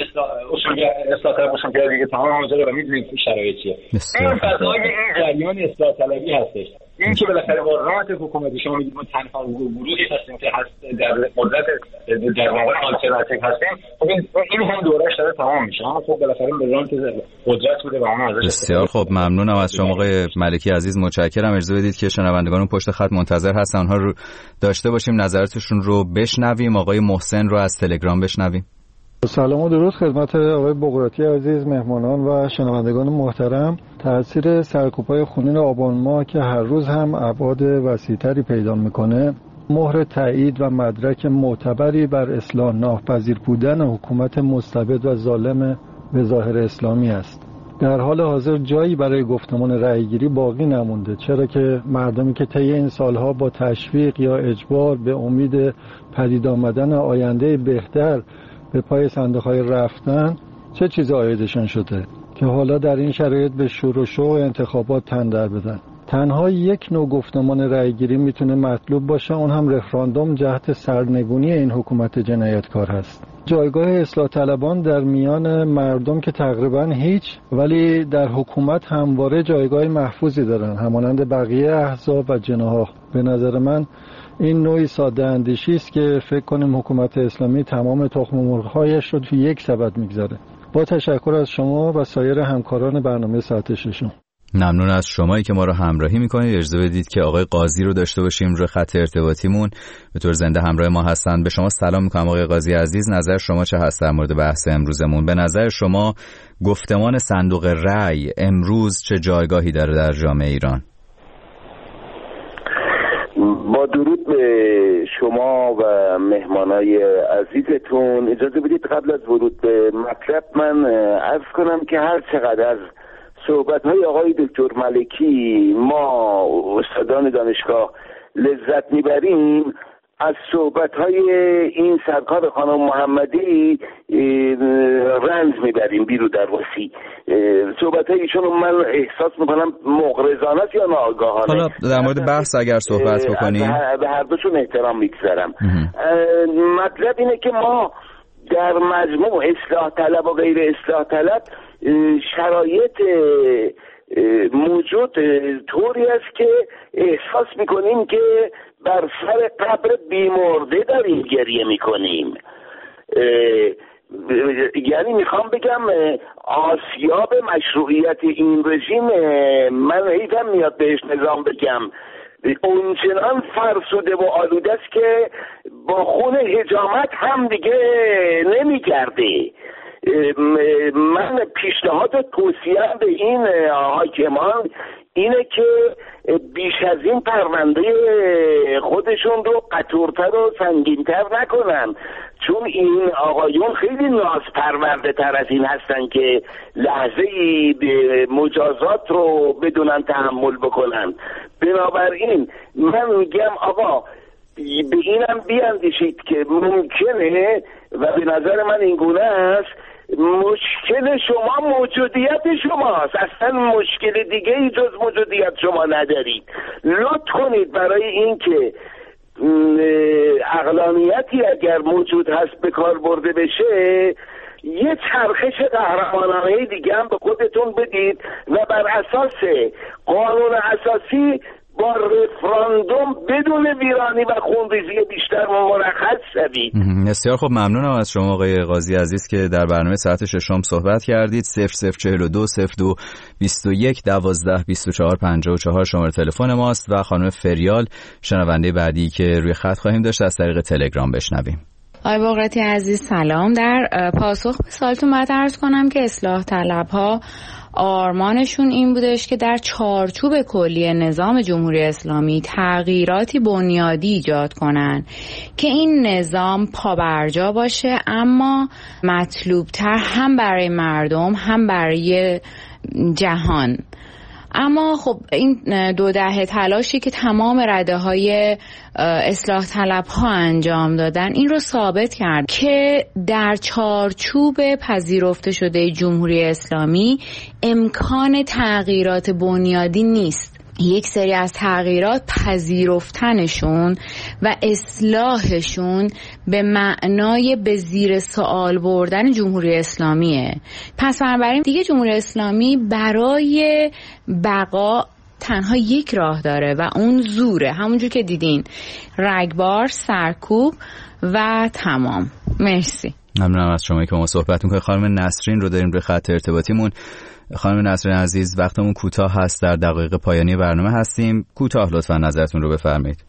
[SPEAKER 6] اصلاح طلب اصولگرا دیگه تمام حاضره و میدونیم این شرایط چیه. این فضای این جریان اصلاح طلبی هستش. این که بالاخره با رانت حکومتی شما میگید ما تنها گروهی هستیم که هست در قدرت در واقع آلترناتیو هستیم، خب این هم دورش داره تمام میشه. اما خب بالاخره به رانت قدرت بوده و اون ازش.
[SPEAKER 5] بسیار خب، ممنونم از شما آقای ملکی عزیز، متشکرم. اجازه بدید که شنوندگان پشت خط منتظر هستن، اونها رو داشته باشیم، نظراتشون رو بشنویم. آقای محسن رو از تلگرام بشنویم.
[SPEAKER 17] سلام و درود خدمت آقای بقراطی عزیز، مهمانان و شنوندگان محترم. تأثیر سرکوب‌های خونین آبان ماه که هر روز هم ابعاد وسیع‌تری پیدا می‌کنه، مهر تایید و مدرک معتبری بر اصلاح ناپذیر بودن حکومت مستبد و ظالم به ظاهر اسلامی است. در حال حاضر جایی برای گفتمان رأیگیری باقی نمونده، چرا که مردمی که طی این سالها با تشویق یا اجبار به امید پدید آمدن آینده بهتر به پای صندوق‌های رفتن، چه چیزی عایدشان شده که حالا در این شرایط به شور و شوق انتخابات تن در بدن. تنها یک نوع گفتمان رأیگیری میتونه مطلوب باشه، اون هم رفراندوم جهت سرنگونی این حکومت جنایتکار هست. جایگاه اصلاح طلبان در میان مردم که تقریبا هیچ، ولی در حکومت همواره جایگاه محفوظی دارن همانند بقیه احزاب و جناح. به نظر من این نوعی ساده اندیشی است که فکر کنیم حکومت اسلامی تمام تخم مرغ‌هایش رو توی یک سبد میگذاره. با تشکر از شما و سایر همکاران برنامه ساعت ششم.
[SPEAKER 5] ممنون از شمایی که ما رو همراهی میکنید. اجازه بدید که آقای قاضی رو داشته باشیم روی خط ارتباطیمون، به طور زنده همراه ما هستند. به شما سلام میکنم آقای قاضی عزیز. نظر شما چه هست در مورد بحث امروزمون؟ به نظر شما گفتمان صندوق رأی امروز چه جایگاهی داره در جامعه ایران؟
[SPEAKER 4] با درود به شما و مهمانای عزیزتون، اجازه بدید قبل از ورود به مطلب من عرض کنم که هر چقدر از صحبت‌های آقای دکتر ملکی ما استادان دانشگاه لذت میبریم، از صحبت‌های این سرکار خانم محمدی رنج میبریم بیرو در وسی. صحبت‌های ایشون من احساس میکنم مغرضانه است یا ناآگاهانه.
[SPEAKER 5] حالا در مورد بحث اگر صحبت بکنیم
[SPEAKER 4] به هر دوشون احترام میگذارم. مطلب اینه که ما در مجموع اصلاح طلب و غیر اصلاح طلب شرایط موجود طوری است که احساس میکنیم که بر سر قبر بیمرده داریم گریه میکنیم. یعنی میخوام بگم آسیاب مشروعیت این رژیم، من حیفم میاد بهش نظام بگم، اونچنان فرسوده و آلوده است که با خون حجامت هم دیگه نمیگرده. من پیشنهاد و توصیه‌ام به این حاکمان اینه که بیش از این پرونده خودشون رو قطورتر و سنگینتر نکنن، چون این آقایون خیلی ناز پرورده تر از این هستن که لحظه ای به مجازات رو بدونن تحمل بکنن. بنابراین من میگم آقا به اینم بیاندیشید که ممکنه و به نظر من این گونه است، مشکل شما موجودیت شماست، اصلا مشکل دیگه ای جز موجودیت شما ندارید. لطف کنید برای این که عقلانیتی اگر موجود هست به کار برده بشه، یه چرخش قهرمانانه دیگه هم به خودتون بدید و بر اساس قانون اساسی با رفراندوم بدون ویرانی و خونریزی بیشتر مرخص شوید.
[SPEAKER 5] بسیار خب، ممنونم از شما آقای قاضی عزیز که در برنامه ساعت ششم صحبت کردید. 0042 02 21 12 24 54 شماره تلفن ماست و خانم فریال شنونده بعدی که روی خط خواهیم داشت از طریق تلگرام بشنویم.
[SPEAKER 18] آقای بقراتی عزیز سلام. در پاسخ به سوالتون باید عرض کنم که اصلاح طلب‌ها آرمانشون این بودش که در چارچوب کلی نظام جمهوری اسلامی تغییراتی بنیادی ایجاد کنن که این نظام پابرجا باشه، اما مطلوبتر هم برای مردم هم برای جهان. اما خب این 2 دهه تلاشی که تمام رده‌های اصلاح طلب‌ها انجام دادن این رو ثابت کرد که در چارچوب پذیرفته شده جمهوری اسلامی امکان تغییرات بنیادی نیست. یک سری از تغییرات پذیرفتنشون و اصلاحشون به معنای به زیر سوال بردن جمهوری اسلامیه. پس بنابراین دیگه جمهوری اسلامی برای بقا تنها یک راه داره و اون زوره، همونجور که دیدین، رگبار، سرکوب و تمام. مرسی.
[SPEAKER 5] ممنونم از شما که ما صحبت میکنید. خانم نسرین رو داریم روی خط ارتباطیمون. خانم نسرین عزیز، وقتمون کوتاه هست، در دقایق پایانی برنامه هستیم. کوتاه لطفا نظرتون رو بفرمایید.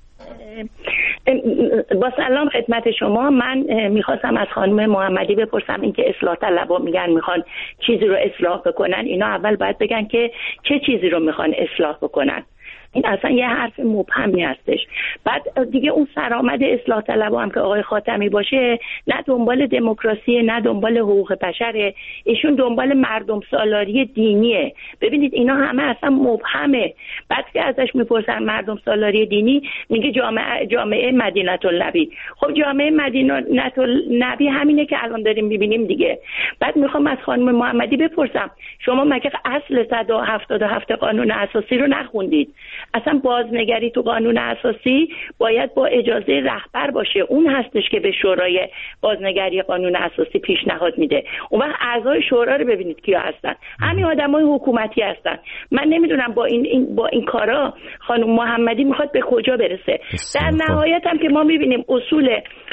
[SPEAKER 15] با سلام خدمت شما. من میخواستم از خانم محمدی بپرسم این که اصلاح طلبها میگن میخوان چیزی رو اصلاح بکنن، اینا اول باید بگن که چه چیزی رو میخوان اصلاح بکنن. این اصلا یه حرف مبهمی هستش. بعد دیگه اون سرآمد اصلاح طلبا هم که آقای خاتمی باشه، نه دنبال دموکراسی نه دنبال حقوق بشره، ایشون دنبال مردم سالاری دینیه. ببینید اینا همه اصلا مبهمه. بعد که ازش میپرسن مردم سالاری دینی میگه جامعه مدینه النبی. خب جامعه مدینه النبی همینه که الان داریم میبینیم دیگه. بعد میخوام از خانم محمدی بپرسم شما مگه اصل 177 قانون اساسی رو نخوندید؟ اصلا بازنگری تو قانون اساسی باید با اجازه رهبر باشه، اون هستش که به شورای بازنگری قانون اساسی پیشنهاد میده. اون وقت اعضای شورا رو ببینید کیا هستن، همین آدمای حکومتی هستن. من نمیدونم با این کارا خانم محمدی میخواد به کجا برسه. در نهایت هم که ما میبینیم اصول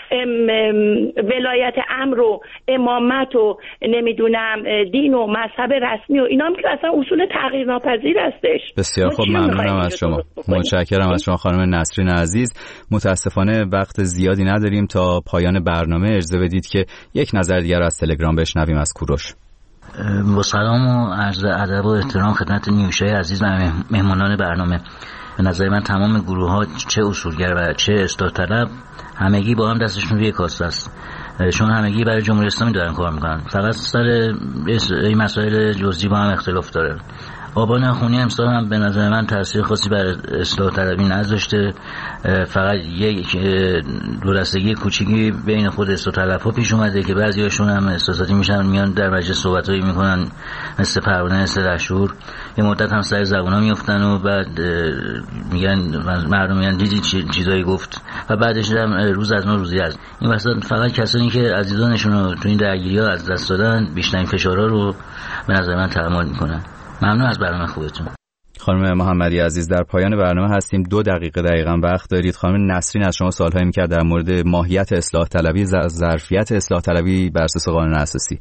[SPEAKER 15] ولایت امر و امامت و نمیدونم دین و مذهب رسمی و اینا هم که اصلا اصول تغییر ناپذیر هستش.
[SPEAKER 5] بسیار خب، ممنونم از شما. متشکرم از شما خانم نسرین عزیز. متاسفانه وقت زیادی نداریم. تا پایان برنامه اجازه بدید که یک نظر دیگر از تلگرام بشنویم از کوروش.
[SPEAKER 19] با سلام و عرض ادب و احترام خدمت نیوشای عزیز و مهمانان برنامه. به نظر من تمام گروه ها چه اصولگر و چه اصلاح طلب همگی با هم دستشون روی کاسه است، چون همگی برای جمهوری اسلامی دارن کار میکنن، فقط سر این مسائل جزئی با هم اختلاف داره. آبان خونی امسال هم به نظر من تاثیر خاصی بر اصلاح طلبی نذاشته، فقط یک دورستگی کوچیکی بین خود اصلاح طلب‌ها پیش اومده که بعضیاشون هم احساساتی میشن، میان در مجلس صحبتایی میکنن مثل پروانه سلحشور، یه مدت هم سر زبونا میافتن و بعد میگن مردم میگن دیدی چیزایی گفت و بعدش هم روز از ما روزی از این وسط فقط کسانی که عزیزانشون رو تو این درگیری‌ها از دست دادن بیشترین فشارها رو به نظر من تحمل میکنن. ممنون از برنامه خوبتون.
[SPEAKER 5] خانم محمدی عزیز، در پایان برنامه هستیم. 2 دقیقه دقیقاً وقت دارید. خانم نسرین از شما سوال‌هایی می‌کرد در مورد ماهیت اصلاح طلبی، ظرفیت اصلاح طلبی بر اساس قانون اساسی.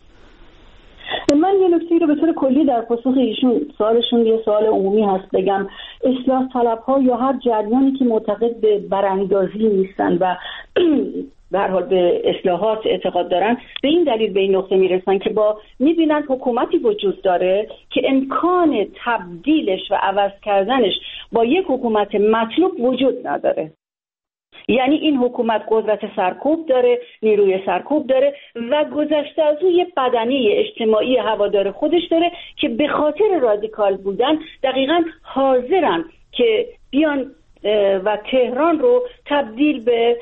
[SPEAKER 10] من یه نکته رو به طور کلی در پاسخ ایشون سوالشون یه سوال عمومی هست بگم. اصلاح طلب‌ها یا هر جریانی که معتقد به براندازی نیستن و به هر حال به اصلاحات اعتقاد دارن، به این دلیل به این نقطه میرسن که با میبینن حکومتی وجود داره که امکان تبدیلش و عوض کردنش با یک حکومت مطلوب وجود نداره. یعنی این حکومت قدرت سرکوب داره، نیروی سرکوب داره و گذشته از اون یه بدنه اجتماعی هوادار خودش داره که به خاطر رادیکال بودن دقیقاً حاضرن که بیان و تهران رو تبدیل به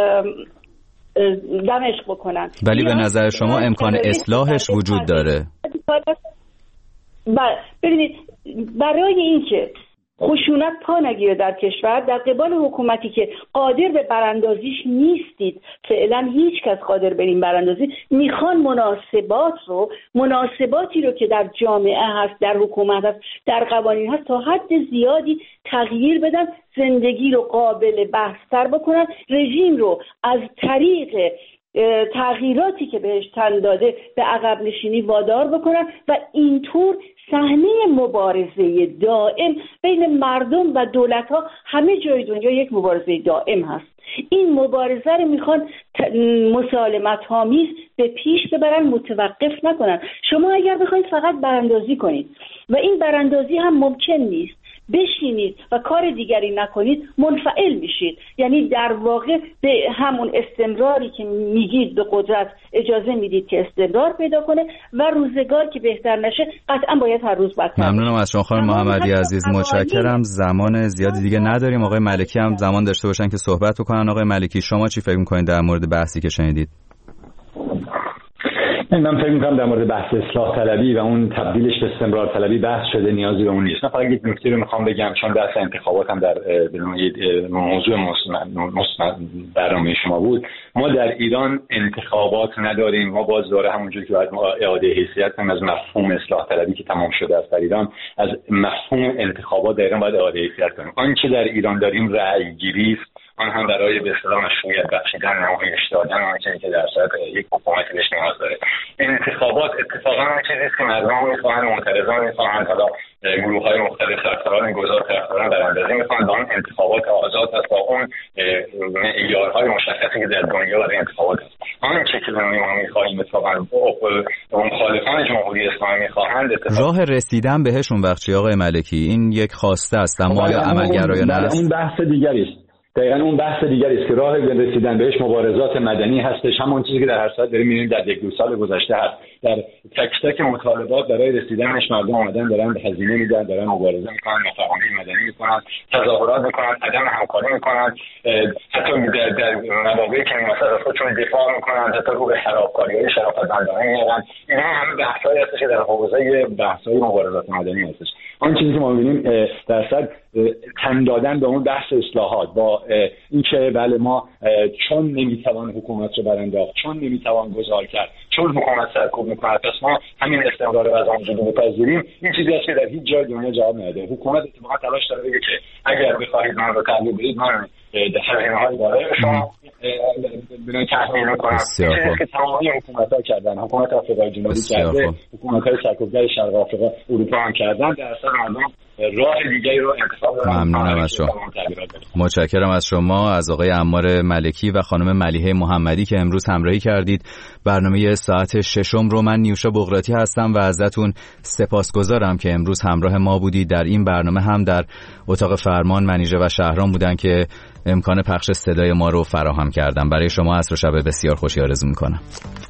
[SPEAKER 10] دمشق بکنن.
[SPEAKER 5] ولی به نظر شما امکان اصلاحش وجود داره؟
[SPEAKER 10] ببینید، برای اینکه خشونت پا نگیره در کشور، در قبال حکومتی که قادر به براندازیش نیستید، فعلا هیچ کس قادر به این براندازی، میخوان مناسباتی رو که در جامعه هست، در حکومت هست، در قوانین هست تا حد زیادی تغییر بدن، زندگی رو قابل بحث‌تر بکنن، رژیم رو از طریق تغییراتی که بهش تن داده به عقب نشینی وادار بکنن و اینطور صحنه مبارزه دائم بین مردم و دولت‌ها همه جای دنیا یک مبارزه دائم هست. این مبارزه رو میخوان مسالمت‌آمیز به پیش ببرن، متوقف نکنن. شما اگر بخواید فقط براندازی کنید و این براندازی هم ممکن نیست، بشینید و کار دیگری نکنید، منفعل میشید. یعنی در واقع به همون استمراری که میگید به قدرت اجازه میدید که استمرار پیدا کنه و روزگار که بهتر نشه قطعا باید هر روز بدتر.
[SPEAKER 5] ممنونم از شما خانم محمدی عزیز، متشکرم. زمان زیادی دیگه نداریم. آقای ملکی هم زمان داشته باشن که صحبت بکنن. آقای ملکی، شما چی فکر می‌کنید در مورد بحثی که شنیدید؟
[SPEAKER 6] من فکر می‌کنم در مورد بحث اصلاح طلبی و اون تبدیلش به استمرار طلبی بحث شده، نیازی به اون نیست. من فقط یک نکته رو می‌خوام بگم، چون بحث انتخابات هم در موضوع برنامه شما بود. ما در ایران انتخابات نداریم. ما باز داره همونجوری که باید ما اعاده حیثیت کنیم از مفهوم اصلاح طلبی که تمام شده است در ایران، از مفهوم انتخابات در ایران باید اعاده حیثیت کنیم. آنچه در ایران داریم رأی گیری است، آن هم برای به اصطلاح مشروعیت بخشیدن، نمایش دادن آنچه که در صورت یک حکومتی بهش نیاز داره. انتخابات اتفاقا چیزی است که مردم می‌خواهند، معترضان می‌خواهند، حالا گروه‌های مختلف طرفداران گذار طرفداران براندازی میکنن با اون انتخابات آزاد و با اون معیارهای مشخصی که در دنیا برای انتخابات هست. همین که ما می‌خوایم اتفاقاً مخالفان جمهوری اسلامی می‌خواهند
[SPEAKER 5] راه رسیدن بهشون بخشی آقای ملکی این یک خواسته است اما آیا عملگرایانه است؟
[SPEAKER 6] این بحث دیگری است. دقیقاً اون بحث دیگری است که راه رسیدن بهش مبارزات مدنی هستش، همون چیزی که در هر ساعت داریم می‌بینیم در یک دو سال گذشته هست. در تک تک مطالبات برای رسیدنش مردم اومدن دارن هزینه میدن، دارن مبارزه میکنن، مفاهیم مدنی میکنن، تظاهرات میکنن، عدم همکاری میکنن، حتی در مواقعی که مثلا از خودشون دفاع میکنن، حتی رو به خرابکاری‌های شرافتمندانه میارن. اینا همه بحثایی هستش که در حوزه بحث‌های مبارزات مدنی هستش. آن چیزی که ما می‌بینیم در صد تن دادن به اون بحث اصلاحات با اینکه بله ما چون نمیتوان حکومت رو برانداخت، چون نمیتوان گذار کرد، چون حکومت سرکوب میکنه پس ما همین استقرار وضع موجود رو بپذیریم، این چیزی است که در هیچ جای دنیا جواب نمیده. حکومت اتفاقا تلاش داره بگه که اگر بخواهید من رو تحلیل بدید من هزینه‌های بالای شما بدون تحمیل میکنم. چیزی که تمامی حکومت‌ها کردن، حکومت آفریقای جنوبی کرده، حکومت‌های سرکوبگر شرق آفریقا اروپا هم کردن، در اصل مردم راه دیگری رو انتخاب کردن.
[SPEAKER 5] ممنونم از شما. متشکرم از شما، از آقای عمار ملکی و خانم ملیحه محمدی که امروز همراهی کردید. برنامه ساعت ششم رو من نیوشا بغراتی هستم و ازتون سپاسگزارم که امروز همراه ما بودید. در این برنامه هم در اتاق فرمان منیژه و شهرام بودن که امکان پخش صدای ما رو فراهم کردن. برای شما عصر و شب بسیار خوشی آرزو میکنم.